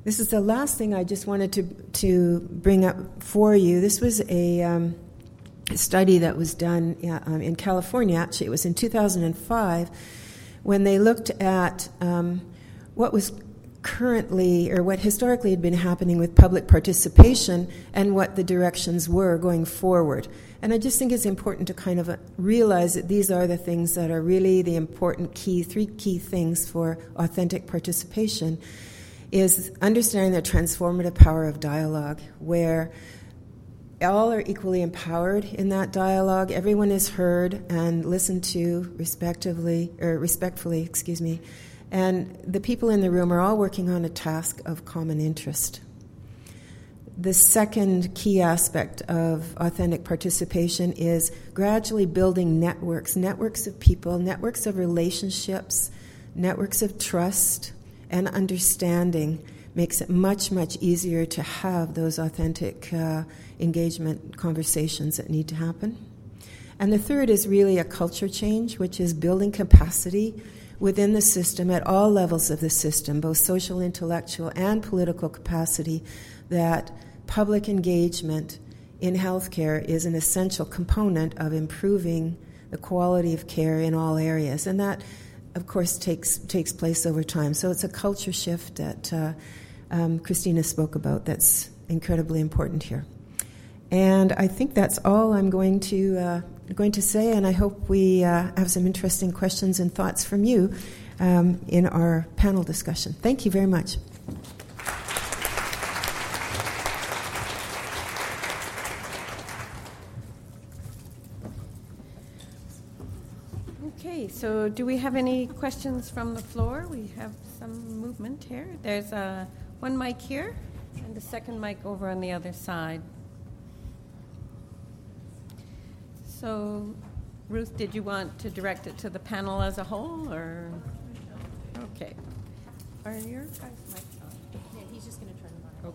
this is the last thing I just wanted to to bring up for you. This was a, um, a study that was done uh, um, in California. Actually, it was in two thousand five when they looked at um, what was currently, or what historically had been happening with public participation and what the directions were going forward. And I just think it's important to kind of realize that these are the things that are really the important key, three key things for authentic participation, is understanding the transformative power of dialogue, where all are equally empowered in that dialogue. Everyone is heard and listened to respectively, or respectfully, excuse me, and the people in the room are all working on a task of common interest. The second key aspect of authentic participation is gradually building networks, networks of people, networks of relationships, networks of trust and understanding. Makes it much, much easier to have those authentic uh, engagement conversations that need to happen. And the third is really a culture change, which is building capacity within the system at all levels of the system, both social, intellectual, and political capacity, that public engagement in healthcare is an essential component of improving the quality of care in all areas. And that, of course, takes takes place over time. So it's a culture shift that uh, um, Christina spoke about that's incredibly important here. And I think that's all I'm going to uh, going to say, and I hope we uh, have some interesting questions and thoughts from you um, in our panel discussion. Thank you very much. Okay, so do we have any questions from the floor? We have some movement here. There's a, one mic here and a second mic over on the other side. So, Ruth, did you want to direct it to the panel as a whole, or? Okay. Are your guys' mics on? Yeah, he's just going to turn them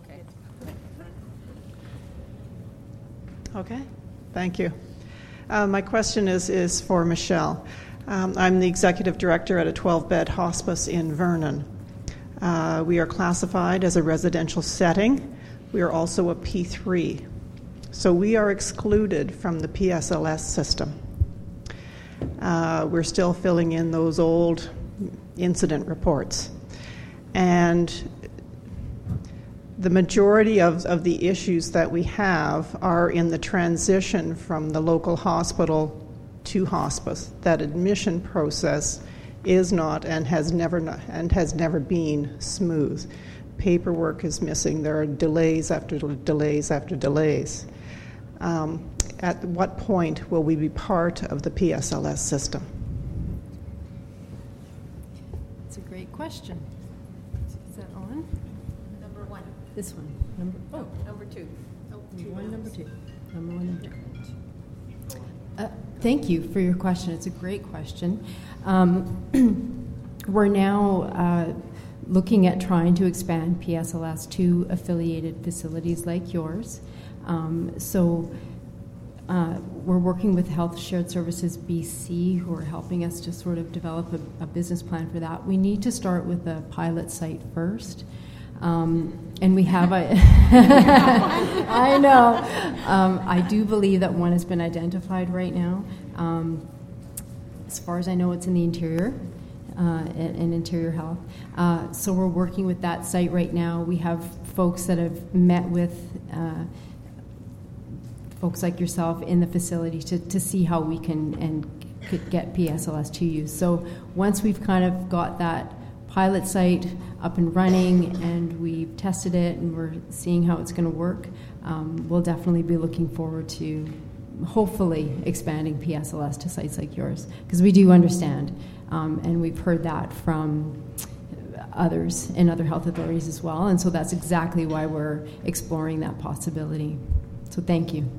on. Okay. Okay, thank you. Uh, my question is, is for Michelle. Um, I'm the executive director at a twelve-bed hospice in Vernon. Uh, we are classified as a residential setting. We are also a P three. So we are excluded from the P S L S system. Uh, we're still filling in those old incident reports. And the majority of, of the issues that we have are in the transition from the local hospital to hospice. That admission process is not and has never not, and has never been smooth. Paperwork is missing. There are delays after delays after delays. Um, at what point will we be part of the P S L S system? That's a great question. Is that on? Number one. This one. Number, oh, Number two. oh number one, number two. Number one, number two. Uh, thank you for your question. It's a great question. Um, we're now uh, looking at trying to expand P S L S to affiliated facilities like yours. Um, so uh, we're working with Health Shared Services B C, who are helping us to sort of develop a, a business plan for that. We need to start with a pilot site first. Um, and we have a... I know. Um, I do believe that one has been identified right now. Um, as far as I know, it's in the interior. Uh, and, and interior health. Uh, so we're working with that site right now. We have folks that have met with uh, folks like yourself in the facility to, to see how we can and get P S L S to you. So once we've kind of got that pilot site up and running and we've tested it and we're seeing how it's going to work, um, we'll definitely be looking forward to hopefully expanding P S L S to sites like yours, because we do understand, um, and we've heard that from others in other health authorities as well, and so that's exactly why we're exploring that possibility. So thank you.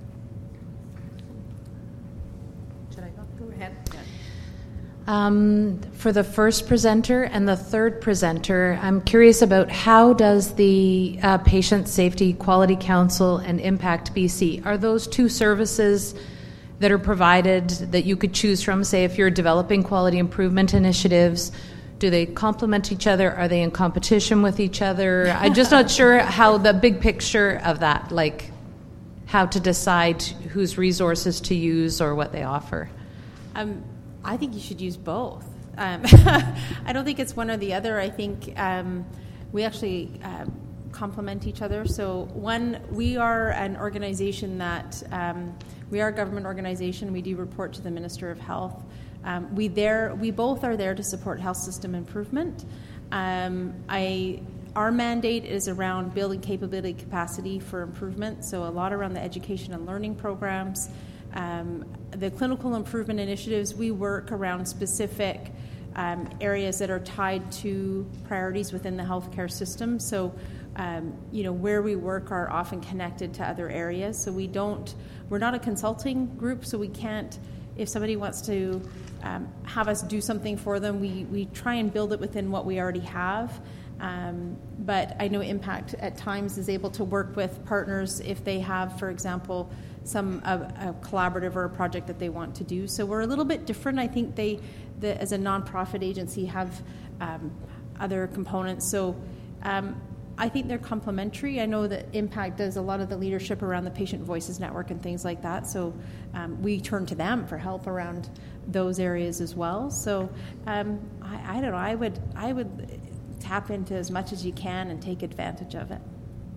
Should I go? Go ahead. Yeah. Um, for the first presenter and the third presenter, I'm curious about how does the uh, Patient Safety Quality Council and Impact B C, are those two services that are provided that you could choose from, say if you're developing quality improvement initiatives, do they complement each other? Are they in competition with each other? I'm just not sure how the big picture of that, like how to decide whose resources to use or what they offer. Um, I think you should use both. Um, I don't think it's one or the other. I think um, we actually uh, complement each other. So one, we are an organization that, um, we are a government organization. We do report to the Minister of Health. Um, we there, we both are there to support health system improvement. Um, I, our mandate is around building capability capacity for improvement, so a lot around the education and learning programs. Um, the clinical improvement initiatives, we work around specific um, areas that are tied to priorities within the healthcare system. So, um, you know, where we work are often connected to other areas. So we don't, we're not a consulting group, so we can't, if somebody wants to um, have us do something for them, we, we try and build it within what we already have. Um, but I know Impact at times is able to work with partners if they have, for example, some a, a collaborative or a project that they want to do. So we're a little bit different. I think they, the, as a nonprofit agency, have um, other components. So um, I think they're complementary. I know that Impact does a lot of the leadership around the Patient Voices Network and things like that. So um, we turn to them for help around those areas as well. So um, I, I don't know. I would I would tap into as much as you can and take advantage of it.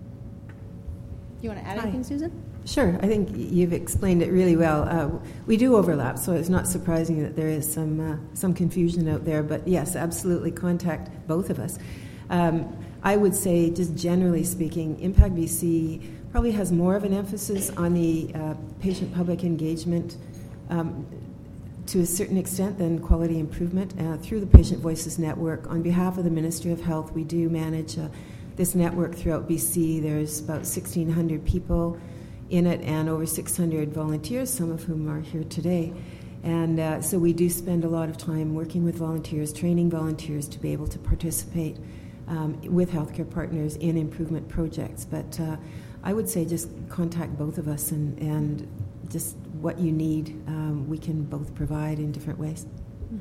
You want to add anything, Hi. Susan? Sure. I think you've explained it really well. Uh, we do overlap, so it's not surprising that there is some uh, some confusion out there. But yes, absolutely, contact both of us. Um, I would say, just generally speaking, Impact B C probably has more of an emphasis on the uh, patient-public engagement um, to a certain extent than quality improvement uh, through the Patient Voices Network. On behalf of the Ministry of Health, we do manage uh, this network throughout B C. There's about sixteen hundred people in it and over six hundred volunteers, some of whom are here today. And uh, so we do spend a lot of time working with volunteers, training volunteers to be able to participate um, with healthcare partners in improvement projects. But uh, I would say just contact both of us, and, and just what you need, um, we can both provide in different ways. Mm-hmm.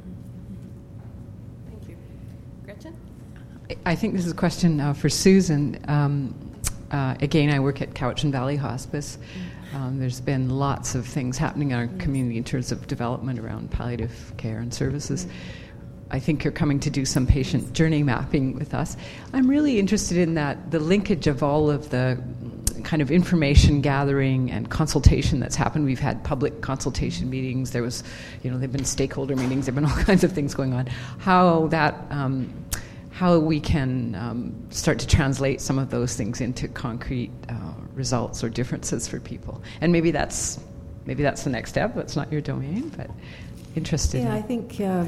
Thank you. Gretchen? I think this is a question uh, for Susan. Um, uh, again, I work at Cowichan Valley Hospice. Um, there's been lots of things happening in our community in terms of development around palliative care and services. I think you're coming to do some patient journey mapping with us. I'm really interested in that, the linkage of all of the kind of information gathering and consultation that's happened. We've had public consultation meetings. There was, you know, there have been stakeholder meetings. There have been all kinds of things going on. How that, um, how we can um, start to translate some of those things into concrete uh, results or differences for people. And maybe that's maybe that's the next step. That's not your domain, but interested. Yeah, in I think um,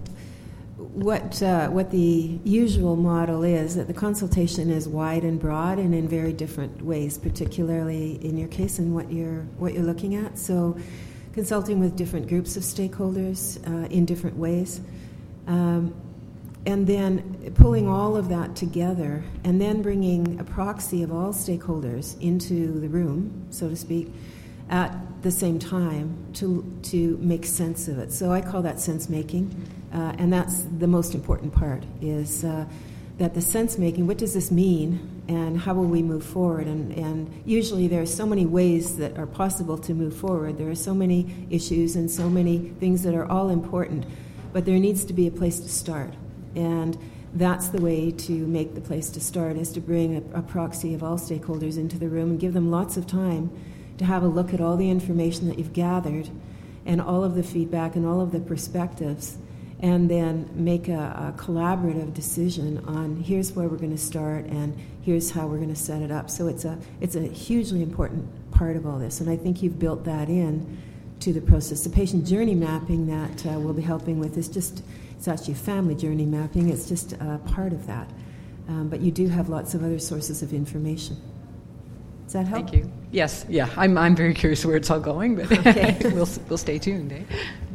what uh, what the usual model is that the consultation is wide and broad and in very different ways, particularly in your case and what you're what you're looking at. So, consulting with different groups of stakeholders uh, in different ways. Um, And then pulling all of that together and then bringing a proxy of all stakeholders into the room, so to speak, at the same time to to make sense of it. So I call that sense making, uh, and that's the most important part, is uh, that the sense making, what does this mean and how will we move forward? And, and usually there are so many ways that are possible to move forward. There are so many issues and so many things that are all important, but there needs to be a place to start. And that's the way to make the place to start, is to bring a, a proxy of all stakeholders into the room and give them lots of time to have a look at all the information that you've gathered and all of the feedback and all of the perspectives, and then make a, a collaborative decision on here's where we're going to start and here's how we're going to set it up. So it's a it's a hugely important part of all this, and I think you've built that in to the process. The patient journey mapping that uh, we'll be helping with is just, it's actually family journey mapping. It's just a part of that. Um, but you do have lots of other sources of information. Does that help? Thank you. Yes, yeah. I'm I'm very curious where it's all going, but okay. we'll we'll stay tuned. Eh?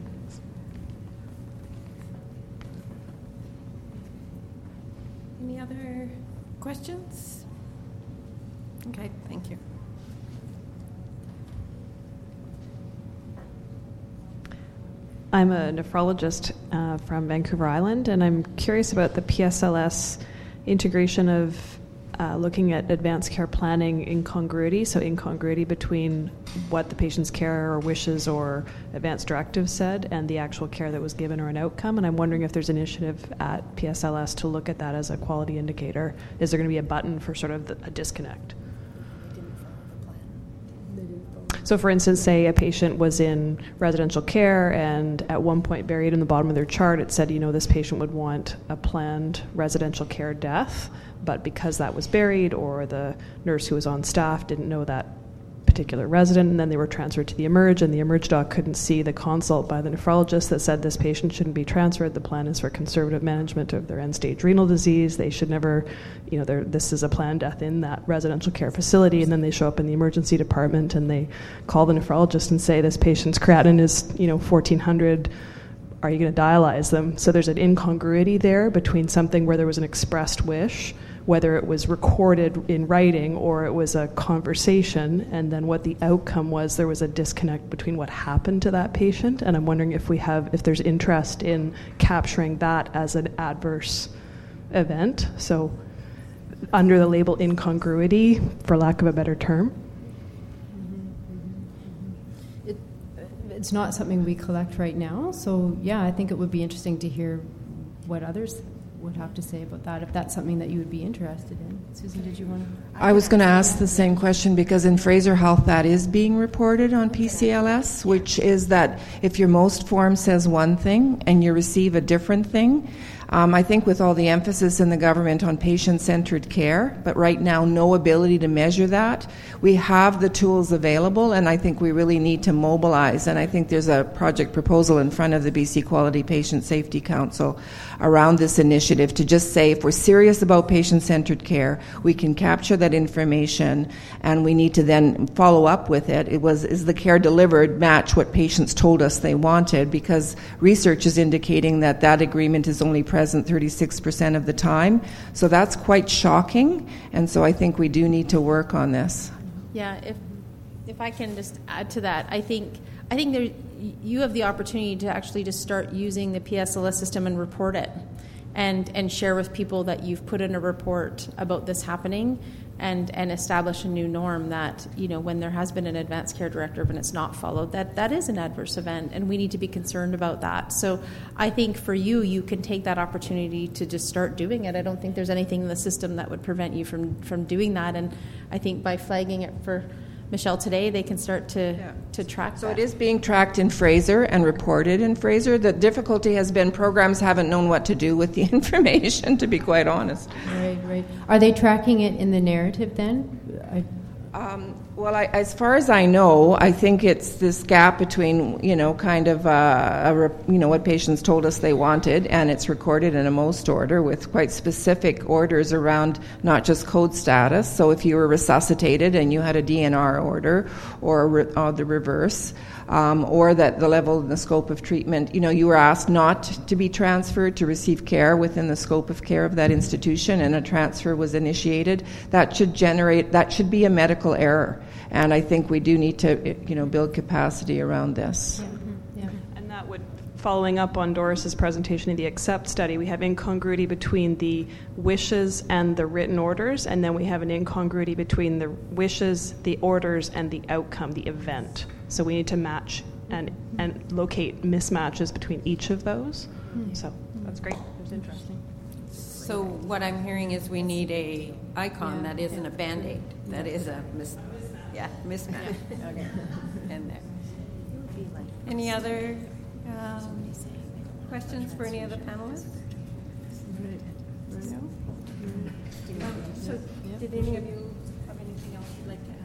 Any other questions? Okay, thank you. I'm a nephrologist uh, from Vancouver Island, and I'm curious about the P S L S integration of uh, looking at advanced care planning incongruity, so incongruity between what the patient's care or wishes or advanced directives said and the actual care that was given or an outcome. And I'm wondering if there's an initiative at P S L S to look at that as a quality indicator. Is there going to be a button for sort of the, a disconnect? So, for instance, say a patient was in residential care and at one point buried in the bottom of their chart, it said, you know, this patient would want a planned residential care death, but because that was buried or the nurse who was on staff didn't know that particular resident, and then they were transferred to the emerge, and the emerge doc couldn't see the consult by the nephrologist that said this patient shouldn't be transferred. The plan is for conservative management of their end-stage renal disease. They should never, you know, this is a planned death in that residential care facility, and then they show up in the emergency department and they call the nephrologist and say this patient's creatinine is, you know, fourteen hundred. Are you going to dialyze them? So there's an incongruity there between something where there was an expressed wish, whether it was recorded in writing or it was a conversation, and then what the outcome was. There was a disconnect between what happened to that patient, and I'm wondering if we have, if there's interest in capturing that as an adverse event, so under the label incongruity, for lack of a better term. It, it's not something we collect right now, so yeah, I think it would be interesting to hear what others would have to say about that, if that's something that you would be interested in. Susan, did you want to? I was going to ask the same question, because in Fraser Health that is being reported on P C L S, which is that if your most form says one thing and you receive a different thing, um, I think with all the emphasis in the government on patient-centered care, but right now no ability to measure that, we have the tools available, and I think we really need to mobilize. And I think there's a project proposal in front of the B C Quality Patient Safety Council around this initiative to just say, if we're serious about patient-centered care, we can capture that information, and we need to then follow up with it. It was, is the care delivered match what patients told us they wanted? Because research is indicating that that agreement is only present thirty-six percent of the time. So that's quite shocking, and so I think we do need to work on this. Yeah, if if I can just add to that, I think I think there you have the opportunity to actually just start using the P S L S system and report it, and and share with people that you've put in a report about this happening, and and establish a new norm that, you know, when there has been an advanced care directive and it's not followed, that that is an adverse event, and we need to be concerned about that. So I think for you, you can take that opportunity to just start doing it. I don't think there's anything in the system that would prevent you from from doing that, and I think by flagging it for Michelle today, they can start to, yeah. to track so that. So it is being tracked in Fraser and reported in Fraser. The difficulty has been programs haven't known what to do with the information, to be quite honest. Right, right. Are they tracking it in the narrative then? I... Um, well, I, as far as I know, I think it's this gap between, you know, kind of, uh, a rep, you know, what patients told us they wanted, and it's recorded in a most order with quite specific orders around not just code status. So if you were resuscitated and you had a D N R order, or, re, or the reverse, um, or that the level and the scope of treatment, you know, you were asked not to be transferred to receive care within the scope of care of that institution, and a transfer was initiated, that should generate, that should be a medical error. And I think we do need to, you know, build capacity around this. Yeah. Yeah. And that would, following up on Doris's presentation of the ACCEPT study, we have incongruity between the wishes and the written orders, and then we have an incongruity between the wishes, the orders, and the outcome, the event. So we need to match and, and locate mismatches between each of those. Mm-hmm. So that's great. That's interesting. So what I'm hearing is we need a icon yeah. that isn't a Band-Aid, that is a mis- yeah, mismatch. Okay. And there. Any other um, questions for any of the panelists? No? Um, so did any of you have anything else you'd like to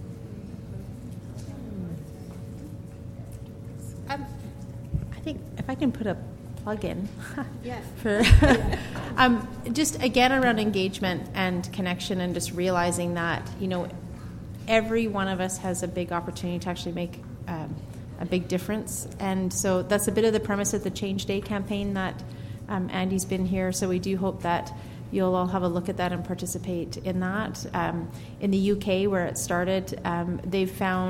add? Um, I think if I can put a plug in yes. for um, just again around engagement and connection, and just realizing that, you know, every one of us has a big opportunity to actually make um, a big difference. And so that's a bit of the premise of the Change Day campaign that um, Andy's been here. So we do hope that you'll all have a look at that and participate in that. Um, in the U K, where it started, um, they've found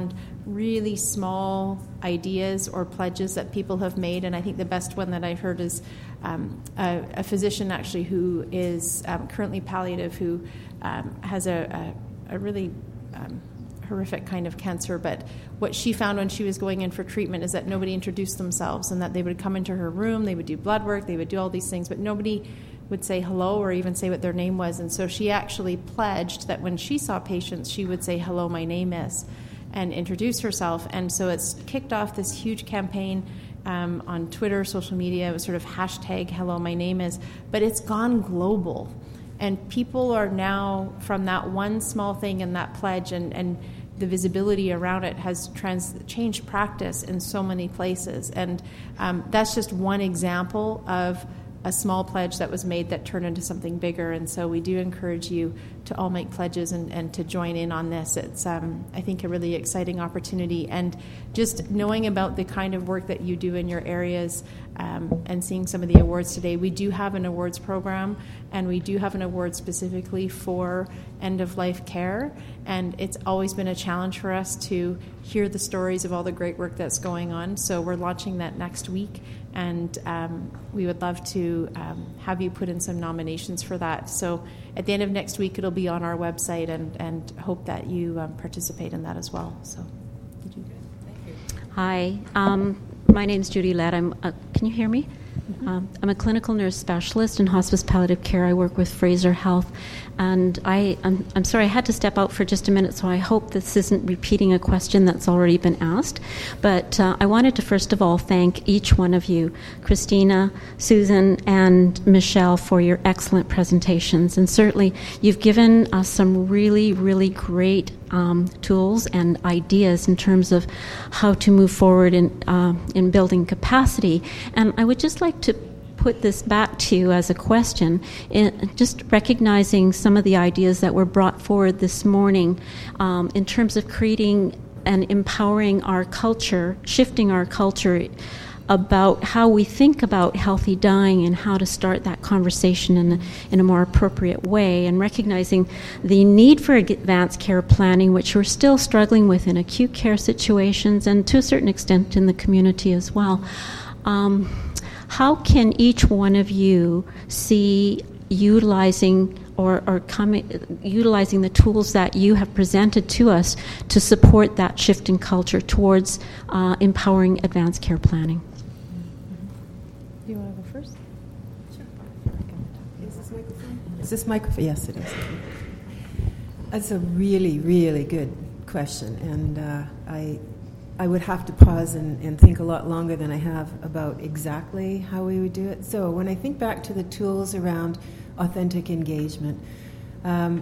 really small ideas or pledges that people have made, and I think the best one that I've heard is um, a, a physician actually who is um, currently palliative, who um, has a, a, a really um, horrific kind of cancer, but what she found when she was going in for treatment is that nobody introduced themselves, and that they would come into her room, they would do blood work, they would do all these things, but nobody would say hello or even say what their name was. And so she actually pledged that when she saw patients, she would say, "Hello, my name is," and introduce herself. And so it's kicked off this huge campaign um, on Twitter, social media. It was sort of hashtag hello, my name is, but it's gone global. And people are now, from that one small thing and that pledge and, and the visibility around it has trans- changed practice in so many places. And um, that's just one example of a small pledge that was made that turned into something bigger. And so we do encourage you to all make pledges and, and to join in on this. It's, um, I think, a really exciting opportunity. And just knowing about the kind of work that you do in your areas um, and seeing some of the awards today, we do have an awards program, and we do have an award specifically for end-of-life care. And it's always been a challenge for us to hear the stories of all the great work that's going on. So we're launching that next week. And um, we would love to um, have you put in some nominations for that. So at the end of next week, it'll be on our website, and, and hope that you um, participate in that as well. So, did you? Thank you. Hi, um, my name is Judy Lett. I'm. Uh, can you hear me? Mm-hmm. Um, I'm a clinical nurse specialist in hospice palliative care. I work with Fraser Health, and I, I'm, I'm sorry I had to step out for just a minute, so I hope this isn't repeating a question that's already been asked. But uh, I wanted to first of all thank each one of you, Christina, Susan, and Michelle, for your excellent presentations. And certainly you've given us some really, really great um, tools and ideas in terms of how to move forward in, uh, in building capacity. And I would just like to put this back to you as a question, in just recognizing some of the ideas that were brought forward this morning um, in terms of creating and empowering our culture, shifting our culture about how we think about healthy dying and how to start that conversation in a, in a more appropriate way, and recognizing the need for advanced care planning, which we're still struggling with in acute care situations and to a certain extent in the community as well. Um, How can each one of you see utilizing or, or coming, utilizing the tools that you have presented to us to support that shift in culture towards uh, empowering advanced care planning? Do you want to go first? Sure. Is this microphone? Is this microphone? Yes, it is. That's a really, really good question, and uh, I. I would have to pause and, and think a lot longer than I have about exactly how we would do it. So when I think back to the tools around authentic engagement, um,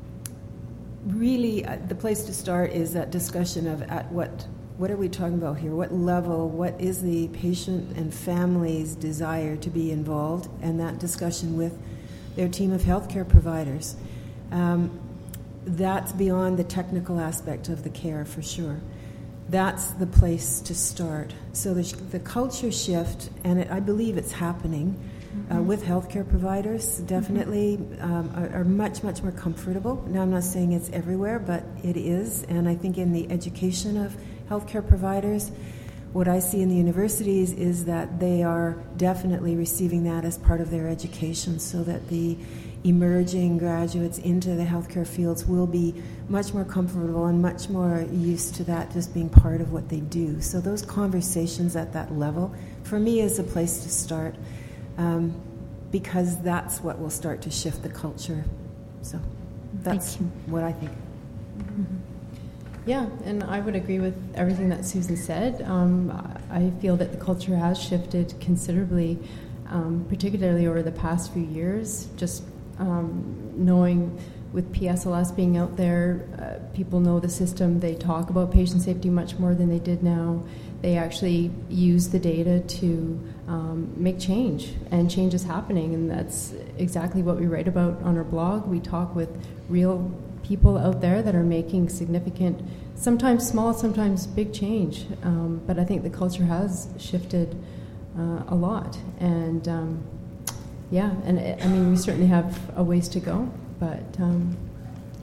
really uh, the place to start is that discussion of at what what are we talking about here? What level? What is the patient and family's desire to be involved? And that discussion with their team of healthcare providers. Um, that's beyond the technical aspect of the care for sure. That's the place to start. So the, the culture shift, and it, I believe it's happening mm-hmm. uh, with healthcare providers, definitely mm-hmm. um, are, are much, much more comfortable. Now, I'm not saying it's everywhere, but it is. And I think in the education of healthcare providers, what I see in the universities is that they are definitely receiving that as part of their education, so that the emerging graduates into the healthcare fields will be much more comfortable and much more used to that just being part of what they do. So those conversations at that level, for me, is a place to start, um, because that's what will start to shift the culture. So that's what I think. Mm-hmm. Yeah, and I would agree with everything that Susan said. Um, I feel that the culture has shifted considerably, um, particularly over the past few years. Just um, knowing with P S L S being out there, uh, people know the system. They talk about patient safety much more than they did now. They actually use the data to um, make change, and change is happening, and that's exactly what we write about on our blog. We talk with real people out there that are making significant, sometimes small, sometimes big change. Um, but I think the culture has shifted uh, a lot. And um, yeah, and it, I mean, we certainly have a ways to go, but um,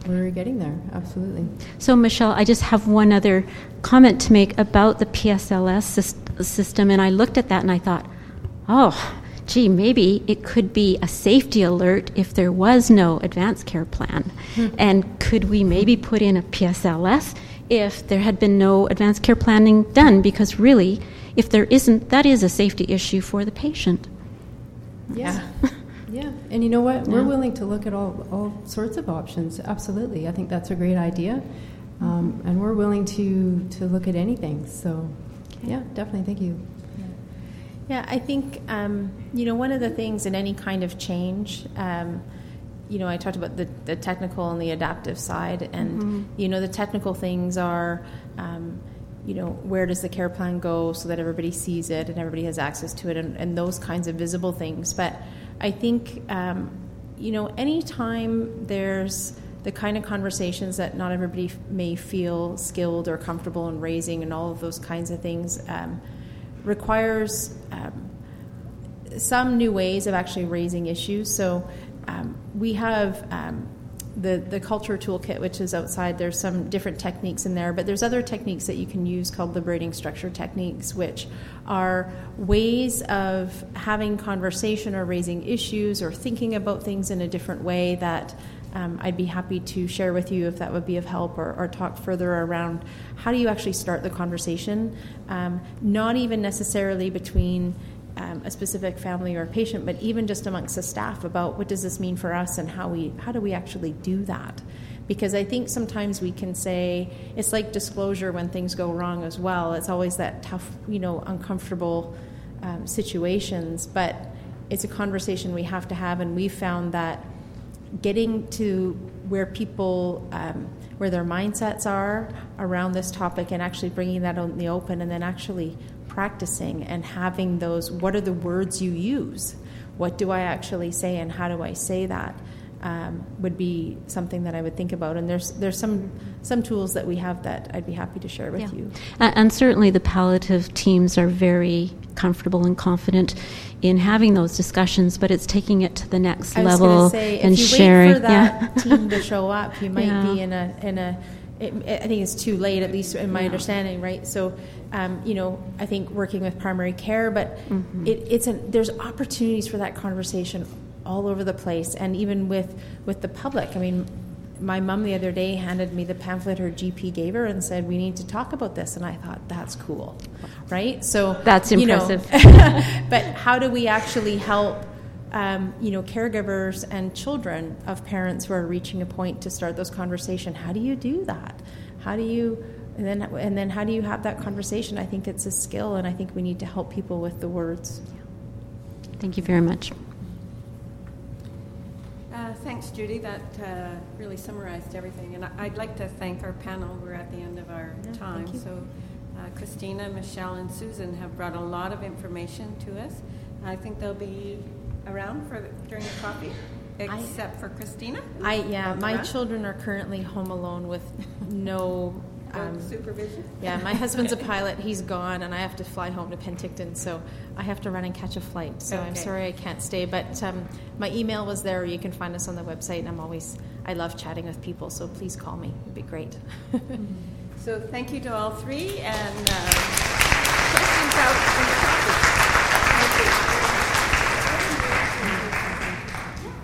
we're getting there, absolutely. So, Michelle, I just have one other comment to make about the P S L S syst- system, and I looked at that and I thought, oh, gee, maybe it could be a safety alert if there was no advanced care plan. Mm-hmm. And could we maybe put in a P S L S if there had been no advanced care planning done? Because really, if there isn't, that is a safety issue for the patient. Yeah. Yeah, and you know what? We're yeah. willing to look at all, all sorts of options. Absolutely. I think that's a great idea. Um, and we're willing to, to look at anything. So, okay. yeah, definitely. Thank you. Yeah, yeah I think, um, you know, one of the things in any kind of change, um, you know, I talked about the, the technical and the adaptive side. And, mm-hmm. you know, the technical things are, um, you know, where does the care plan go so that everybody sees it and everybody has access to it, and, and those kinds of visible things. But I think, um, you know, anytime there's the kind of conversations that not everybody f- may feel skilled or comfortable in raising, and all of those kinds of things, um, requires um, some new ways of actually raising issues. So um, we have um, the, the culture toolkit, which is outside. There's some different techniques in there, but there's other techniques that you can use called liberating structure techniques, which are ways of having conversation or raising issues or thinking about things in a different way that um, I'd be happy to share with you if that would be of help, or, or talk further around how do you actually start the conversation, um, not even necessarily between Um, a specific family or a patient, but even just amongst the staff about what does this mean for us and how we how do we actually do that. Because I think sometimes we can say, it's like disclosure when things go wrong as well. It's always that tough, you know, uncomfortable um, situations, but it's a conversation we have to have, and we've found that getting to where people, um, where their mindsets are around this topic, and actually bringing that out in the open, and then actually practicing and having those, what are the words you use? What do I actually say, and how do I say that? Um, would be something that I would think about. And there's there's some some tools that we have that I'd be happy to share with yeah. you. Uh, and certainly the palliative teams are very comfortable and confident in having those discussions, but it's taking it to the next I was level say, and if you sharing. Wait for that yeah. team to show up, you might yeah. be in a in a. It, I think it's too late, at least in my yeah. understanding, right? So, um, you know, I think working with primary care, but mm-hmm. it, it's a, there's opportunities for that conversation all over the place, and even with, with the public. I mean, my mom the other day handed me the pamphlet her G P gave her and said, we need to talk about this, and I thought, that's cool, right? So that's impressive. You know, but how do we actually help Um, you know, caregivers and children of parents who are reaching a point to start those conversations? How do you do that? How do you, and then and then how do you have that conversation? I think it's a skill, and I think we need to help people with the words. Thank you very much. Uh, thanks, Judy. That uh, really summarized everything. And I'd like to thank our panel. We're at the end of our Yeah, time. thank you. So uh, Christina, Michelle, and Susan have brought a lot of information to us. I think they'll be around for the, during the coffee, except I, for Christina. I yeah, my around. children are currently home alone with no um, supervision. Yeah, my husband's a pilot. He's gone, and I have to fly home to Penticton, so I have to run and catch a flight. So okay. I'm sorry I can't stay, but um, my email was there. You can find us on the website, and I'm always I love chatting with people. So please call me. It'd be great. So thank you to all three, and uh, questions out.